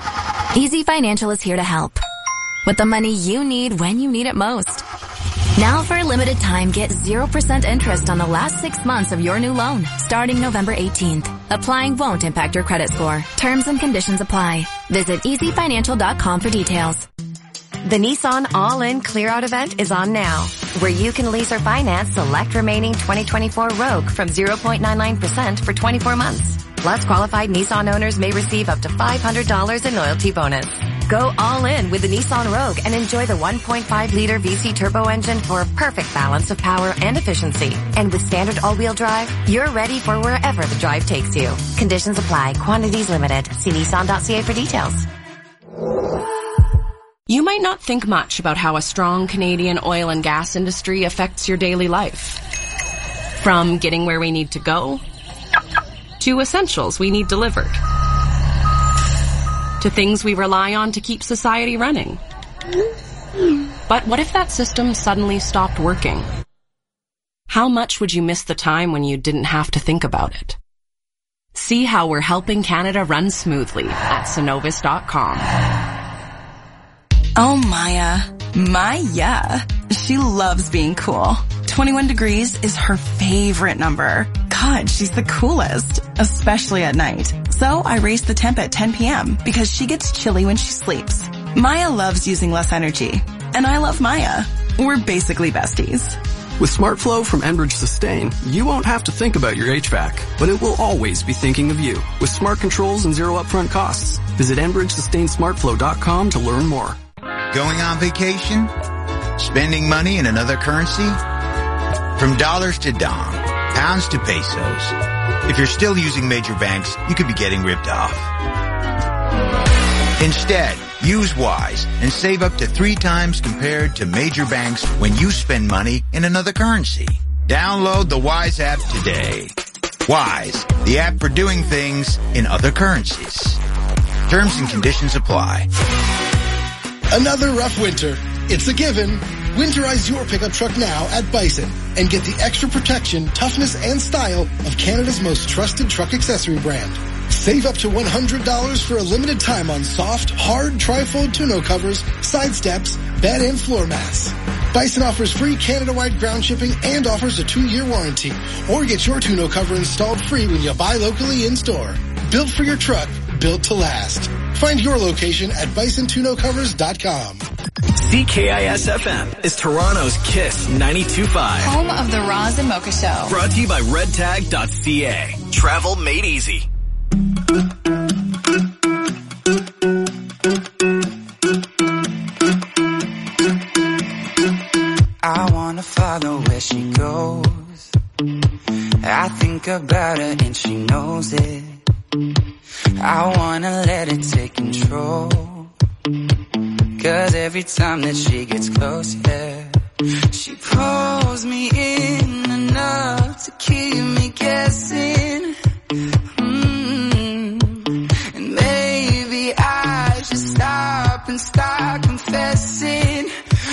Easy Financial is here to help with the money you need when you need it most. Now for a limited time, get 0% interest on the last 6 months of your new loan, starting November 18th. Applying won't impact your credit score. Terms and conditions apply. Visit easyfinancial.com for details. The Nissan All-In Clear-Out event is on now, where you can lease or finance select remaining 2024 Rogue from 0.99% for 24 months. Plus, qualified Nissan owners may receive up to $500 in loyalty bonus. Go all in with the Nissan Rogue and enjoy the 1.5-liter VC turbo engine for a perfect balance of power and efficiency. And with standard all-wheel drive, you're ready for wherever the drive takes you. Conditions apply. Quantities limited. See Nissan.ca for details. You might not think much about how a strong Canadian oil and gas industry affects your daily life. From getting where we need to go, to essentials we need delivered, to things we rely on to keep society running. But what if that system suddenly stopped working? How much would you miss the time when you didn't have to think about it? See how we're helping Canada run smoothly at Cenovus.com. Oh, Maya. She loves being cool. 21 degrees is her favorite number. God, she's the coolest, especially at night. So I raised the temp at 10 p.m. because she gets chilly when she sleeps. Maya loves using less energy, and I love Maya. We're basically besties. With SmartFlow from Enbridge Sustain, you won't have to think about your HVAC, but it will always be thinking of you. With smart controls and zero upfront costs. Visit EnbridgeSustainSmartFlow.com to learn more. Going on vacation? Spending money in another currency? From dollars to dong, pounds to pesos. If you're still using major banks, you could be getting ripped off. Instead, use Wise and save up to 3 times compared to major banks when you spend money in another currency. Download the Wise app today. Wise, the app for doing things in other currencies. Terms and conditions apply. Another rough winter. It's a given. Winterize your pickup truck now at Bison and get the extra protection, toughness, and style of Canada's most trusted truck accessory brand. Save up to $100 for a limited time on soft, hard, trifold tonneau covers, side steps, bed, and floor mats. Bison offers free Canada-wide ground shipping and offers a 2-year warranty. Or get your tonneau cover installed free when you buy locally in-store. Built for your truck, built to last. Find your location at BisonTonneauCovers.com. CKIS-FM is Toronto's Kiss 92.5. Home of the Roz and Mocha Show. Brought to you by redtag.ca. Travel made easy. I wanna follow where she goes. I think about her and she knows it. I wanna let it take control. 'Cause every time that she gets close, yeah, she pulls me in enough to keep me guessing. And maybe I should stop and start confessing,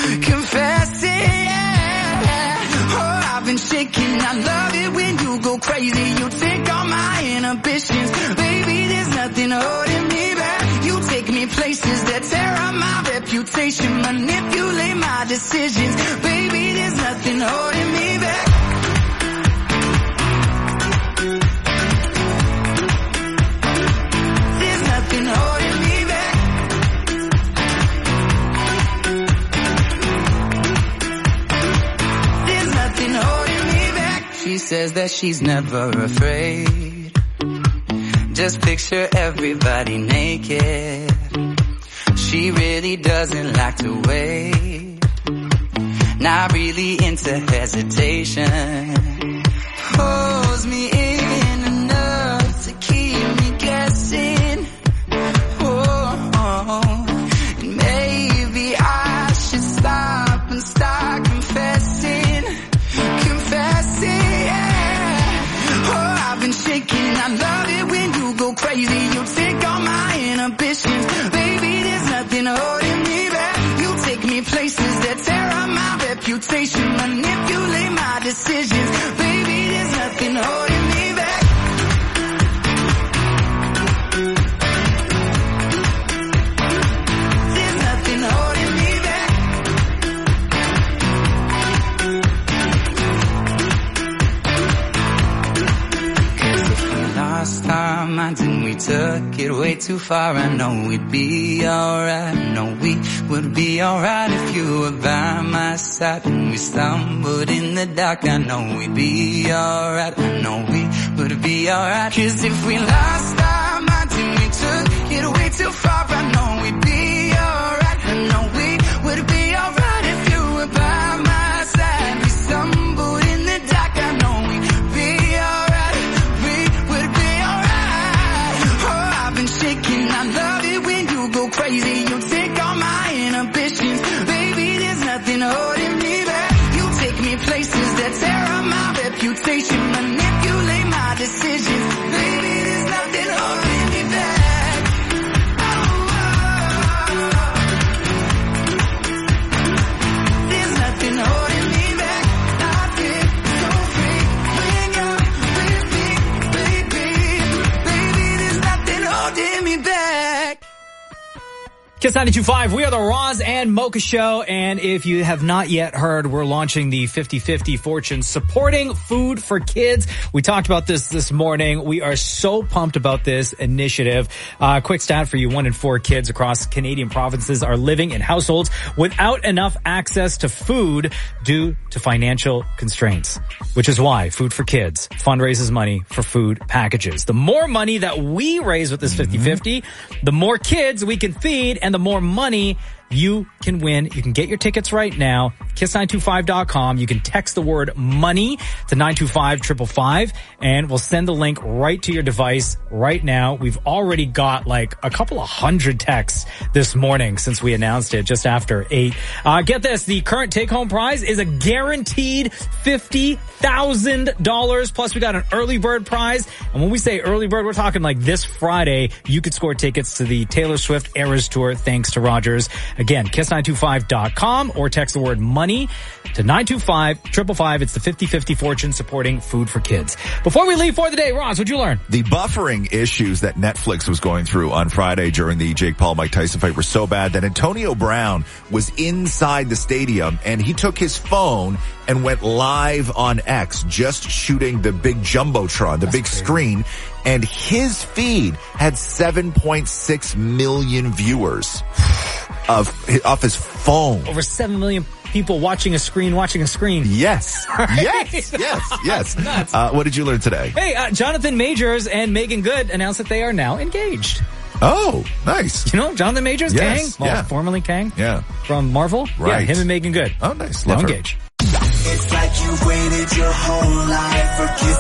yeah. Oh, I've been shaking. I love it when you go crazy. You take all my inhibitions. Baby, there's nothing holding me back. You take me places that tear up my reputation, manipulate my decisions. Baby, there's nothing holding me back. There's nothing holding me back. There's nothing holding me back. She says that she's never afraid. Just picture everybody naked. She really doesn't like to wait. Not really into hesitation. Pulls me in enough to keep me guessing. And maybe I should stop and start confessing, yeah. Oh, I've been shaking. I love it when you go crazy. You take all my inhibitions. Baby, there's nothing holding me back. You take me places that tear up my reputation, manipulate my decisions. Baby, there's nothing holding me back. There's nothing holding me back. 'Cause if we lost our minds and we took it way too far, I know we'd be alright. I know we would be alright if you were by my side. When we stumbled in the dark, I know we'd be alright. I know we would be alright. 'Cause if we lost our minds and we took it way too far, I know we'd be Would it be alright if you were by my side? We stumbled in the dark, I know we'd be alright. Would it be alright? Oh, I've been shaking, I love it when you go crazy. You take all my inhibitions, baby, there's nothing holding me back. You take me places that tear up my reputation, manipulate my decisions, baby, there's nothing holding me back. There's nothing holding me back. I feel so free when you're with me, baby. Baby, there's nothing holding me back. Kiss 92.5, we are the Roz and Mocha Show, and if you have not yet heard, we're launching the 50/50 Fortune supporting food for kids. We talked about this morning. We are so pumped about this initiative. Quick stat for you, 1 in 4 kids across Canadian provinces are living in households without enough access to food due to financial constraints, which is why Food for Kids fundraises money for food packages. The more money that we raise with this 50/50, the more kids we can feed and the more money you can win. You can get your tickets right now. Kiss925.com. You can text the word money to 925-555 and we'll send the link right to your device right now. We've already got like a couple of hundred texts this morning since we announced it just after 8. Get this. The current take-home prize is a guaranteed $50,000. Plus we got an early bird prize. And when we say early bird, we're talking like this Friday. You could score tickets to the Taylor Swift Eras Tour thanks to Rogers. Again, kiss925.com or text the word money to 925-555. It's the 50/50 Fortune supporting food for kids. Before we leave for the day, Roz, what'd you learn? The buffering issues that Netflix was going through on Friday during the Jake Paul-Mike Tyson fight were so bad that Antonio Brown was inside the stadium and he took his phone and went live on X, just shooting the big jumbotron, the big screen, and his feed had 7.6 million viewers off his phone. Over 7 million people watching a screen. Yes. Right? Yes. What did you learn today? Hey, Jonathan Majors and Megan Good announced that they are now engaged. Oh, nice. You know Jonathan Majors? Yes. Kang? Well, formerly Kang? Yeah. From Marvel? Right. Yeah, him and Megan Good. Oh, nice. Now Love her. engaged. It's like you waited your whole life for Kiss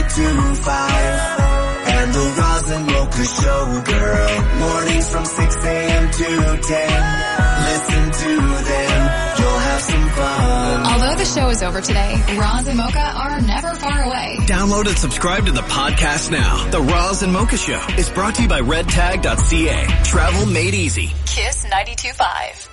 92.5 and the Roz and Mocha Show, girl. Mornings from 6 a.m. to 10. Listen to them. You'll have some fun. Although the show is over today, Roz and Mocha are never far away. Download and subscribe to the podcast now. The Roz and Mocha Show is brought to you by redtag.ca. Travel made easy. Kiss 92.5.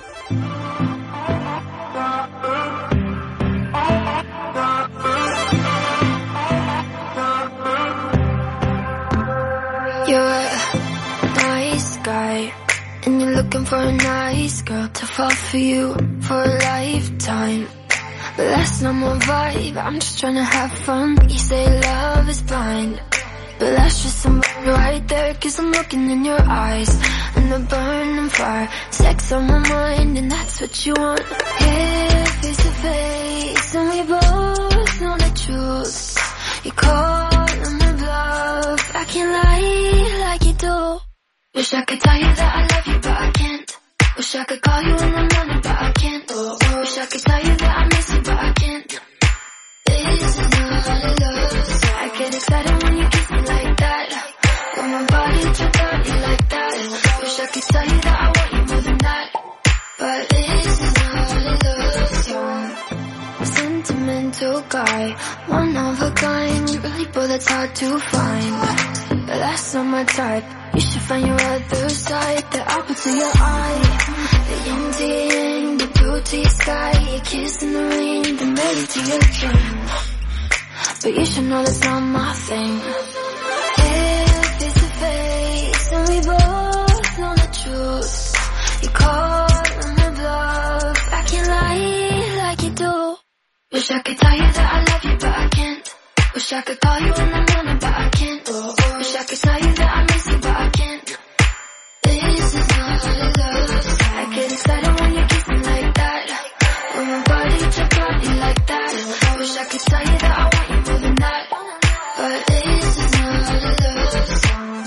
You're a nice guy, and you're looking for a nice girl to fall for you for a lifetime. But that's not my vibe, I'm just trying to have fun. You say love is blind, but that's just somebody right there. Cause I'm looking in your eyes, and the burning fire. Sex on my mind, and that's what you want. Here, face to face, and we both know the truth. You call on my bluff, I can't lie like you do. Wish I could tell you that I love you, but I can't. Wish I could call you in the morning, but I can't. Wish I could tell you that I miss you, but I can't. This is not love. I get excited when you kiss me like that. When my body to body like that. Wish I could tell you that I want you more than that. But this is not love song. Sentimental guy, one of a kind. Really, but that's hard to find. But that's not my type. You should find your other side. The apple to your eye, the yin to your yang, the blue to your sky. Your kiss in the rain, the melody to your king. But you should know that's not my thing. Here, face to face, and we both know the truth. You call on my bluff, I can't lie like you do. Wish I could tell you that I love you, but I can't. Wish I could call you in the morning, but I can't. Wish I could tell you that I miss you, but I can't. This is not love. I get excited when you kiss me like that. When my body to body like that. Wish I could tell you that I want you more than that. But this is not love song.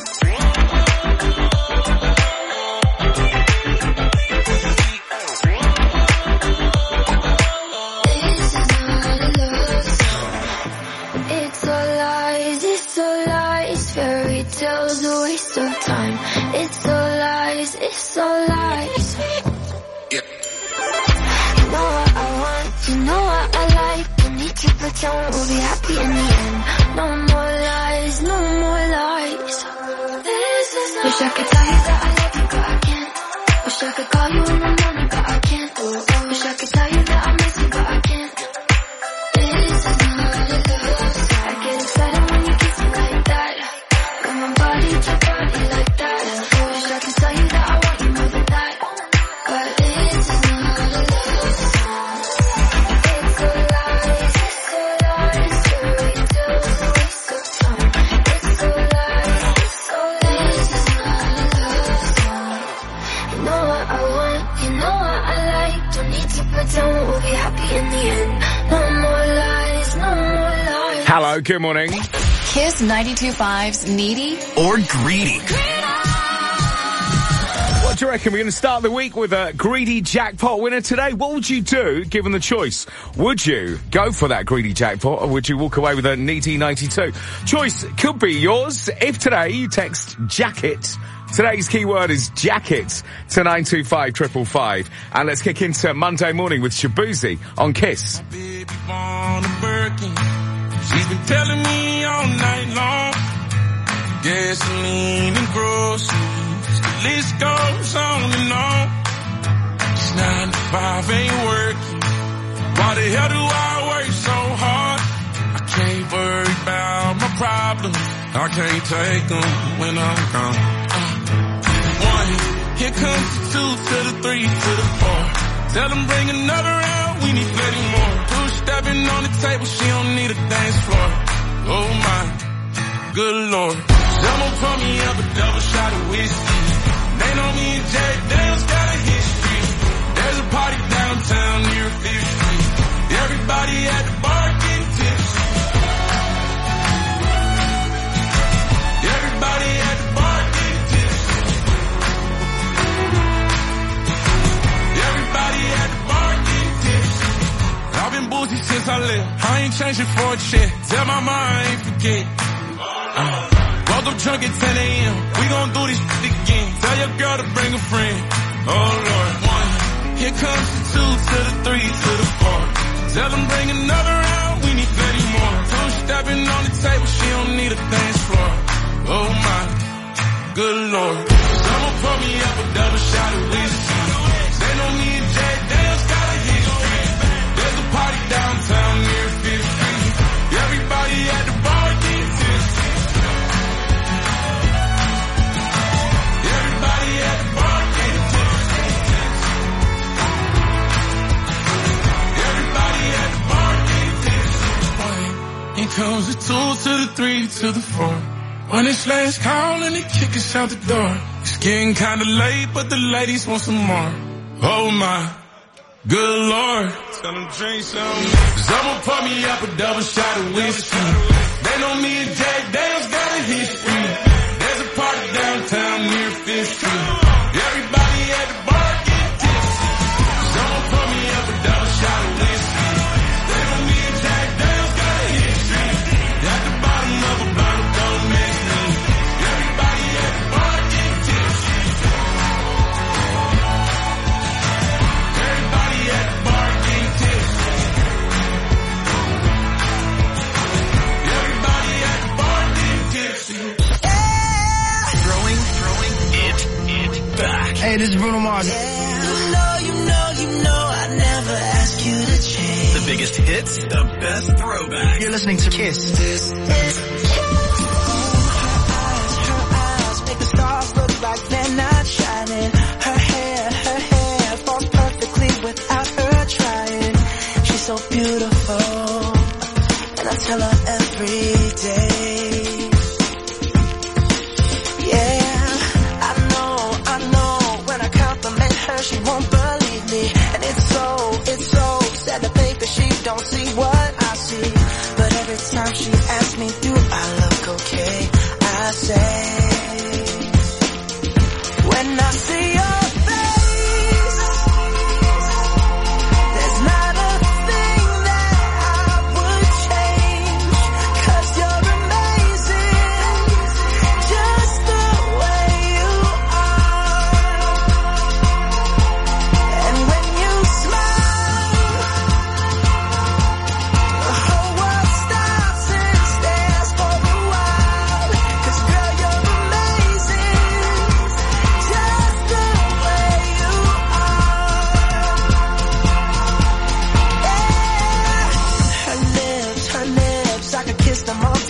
was a waste of time. It's all lies, it's all lies. You know what I want, you know what I like. Don't need to pretend we'll be happy in the end. No more lies, no more lies. Wish I could tell you that I love you, but I can't. Wish I could call you in the morning, but I can't. Wish I could tell you that I miss you, but I can't. This is not a love. I get excited when you kiss me like that. Got my body to body like that. Wish I could tell you that I want you more than that. But this is not a love song. It's all lies, it's all lies. Fairy tales, a waste of time. It's all lies, it's all lies. This is not a love song. You know what I want, you know what I like. Don't need to pretend we'll be happy in the end. No more lies, no more lies. Hello, good morning. Kiss 92.5's Needy or Greedy. What do you reckon? We're going to start the week with a greedy jackpot winner today. What would you do given the choice? Would you go for that greedy jackpot or would you walk away with a needy 92? Choice could be yours if today you text jacket. Today's keyword is jacket to 925-555. And let's kick into Monday morning with Shabuzi on Kiss. Baby born a Birkin. She's been telling me all night long. Gasoline and groceries. The list goes on and on. It's 9 to 5 ain't working. Why the hell do I work so hard? I can't worry about my problems. I can't take them when I'm gone. Here comes the 2 to the 3 to the 4. Tell them bring another round, we need plenty more. 2 stepping on the table, she don't need a dance floor. Oh my, good lord. Someone pour me up a double shot of whiskey. They know me and Jack Daniels got a history. There's a party downtown near 5th Street. Everybody at the bar getting tipsy. Everybody at the bar getting tipsy. Everybody at the bar getting tipsy. I've been boozy since I left. I ain't changing for a check. Tell my mom I ain't forget. Woke up drunk at 10 a.m. We gon' do this shit again. Tell your girl to bring a friend. Oh Lord. 1. Here comes the 2 to the 3 to the 4. Tell them bring another round. We need plenty more. 2 stepping on the table. She don't need a dance floor. Oh my, good lord. Someone pour me up a double shot of whiskey. They know me and Jack Daniels got a history. There's a party downtown near 5th Street. Everybody at the bar getting tipsy. Everybody at the bar getting tipsy. Everybody at the bar getting tipsy. Here comes the 2 to the 3 to the 4. When it's last call and they kick us out the door. It's getting kinda late, but the ladies want some more. Oh my, good lord. Tell them drink some. Someone pour me up a double shot of whiskey. They know me and Jack Daniels got a history. There's a party downtown near 5th Street. Everybody at the bar getting tipsy. Someone pour me up a double shot of whiskey. They know me and Jack Daniels got a history. At the bottom of a bottle, don't mix me. Everybody at the bar getting tipsy. Everybody at the bar getting tipsy. Everybody at the bar getting tipsy. Throwing it back. Hey, this is Bruno Mars. You know, I never ask you to change. The biggest hits, the best throwback. You're listening to Kiss. This is her eyes make the stars look like they're not shining. Her hair falls perfectly without her trying. She's so beautiful, and I tell her every day. Yeah, I know, when I compliment her, she won't believe me. And it's so sad to think that she don't see what I see. But every time she asks me, do I look okay? I say, when I see your face, there's not a thing that I would change. 'Cause you're amazing, just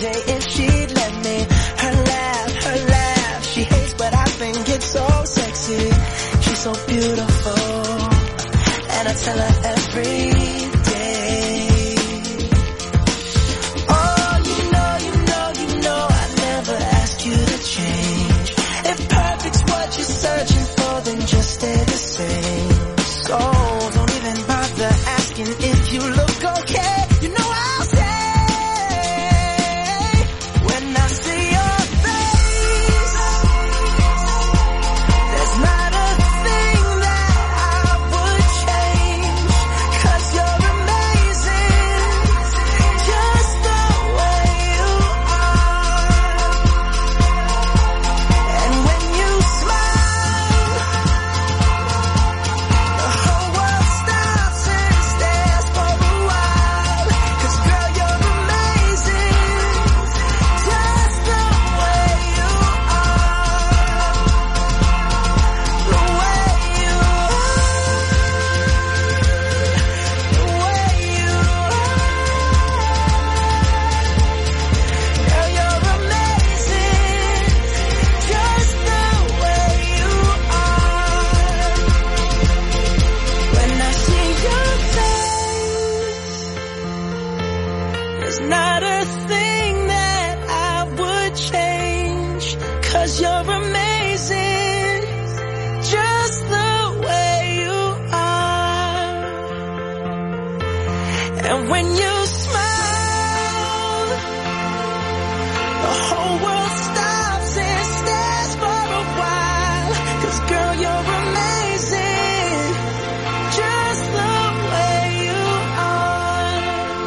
day if she'd let me. Her laugh, she hates but I think it's so sexy. She's so beautiful, and I tell her every day. Oh, you know, I never asked you to change. If perfect's what you're searching for, then just stay the same. So don't even bother asking if you look okay. You know I'll say when I see your face, there's not a thing that I would change, 'cause you're amazing, just the way you are. And when you smile, the whole world stops and stares for a while. 'Cause girl, you're amazing, just the way you are. The way you are. The way you are. Girl, you're amazing, just the way you are. When I see your face, there's not a thing that I would change, 'cause you're amazing, just the way you are. And when you smile, the whole world stops and stares for a while. 'Cause girl, you're amazing, just the way you are.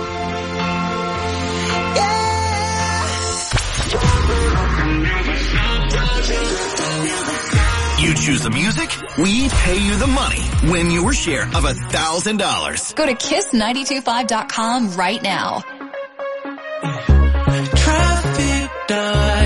You choose the music, we pay you the money. Win your share of $1,000. Go to kiss925.com right now. Traffic light.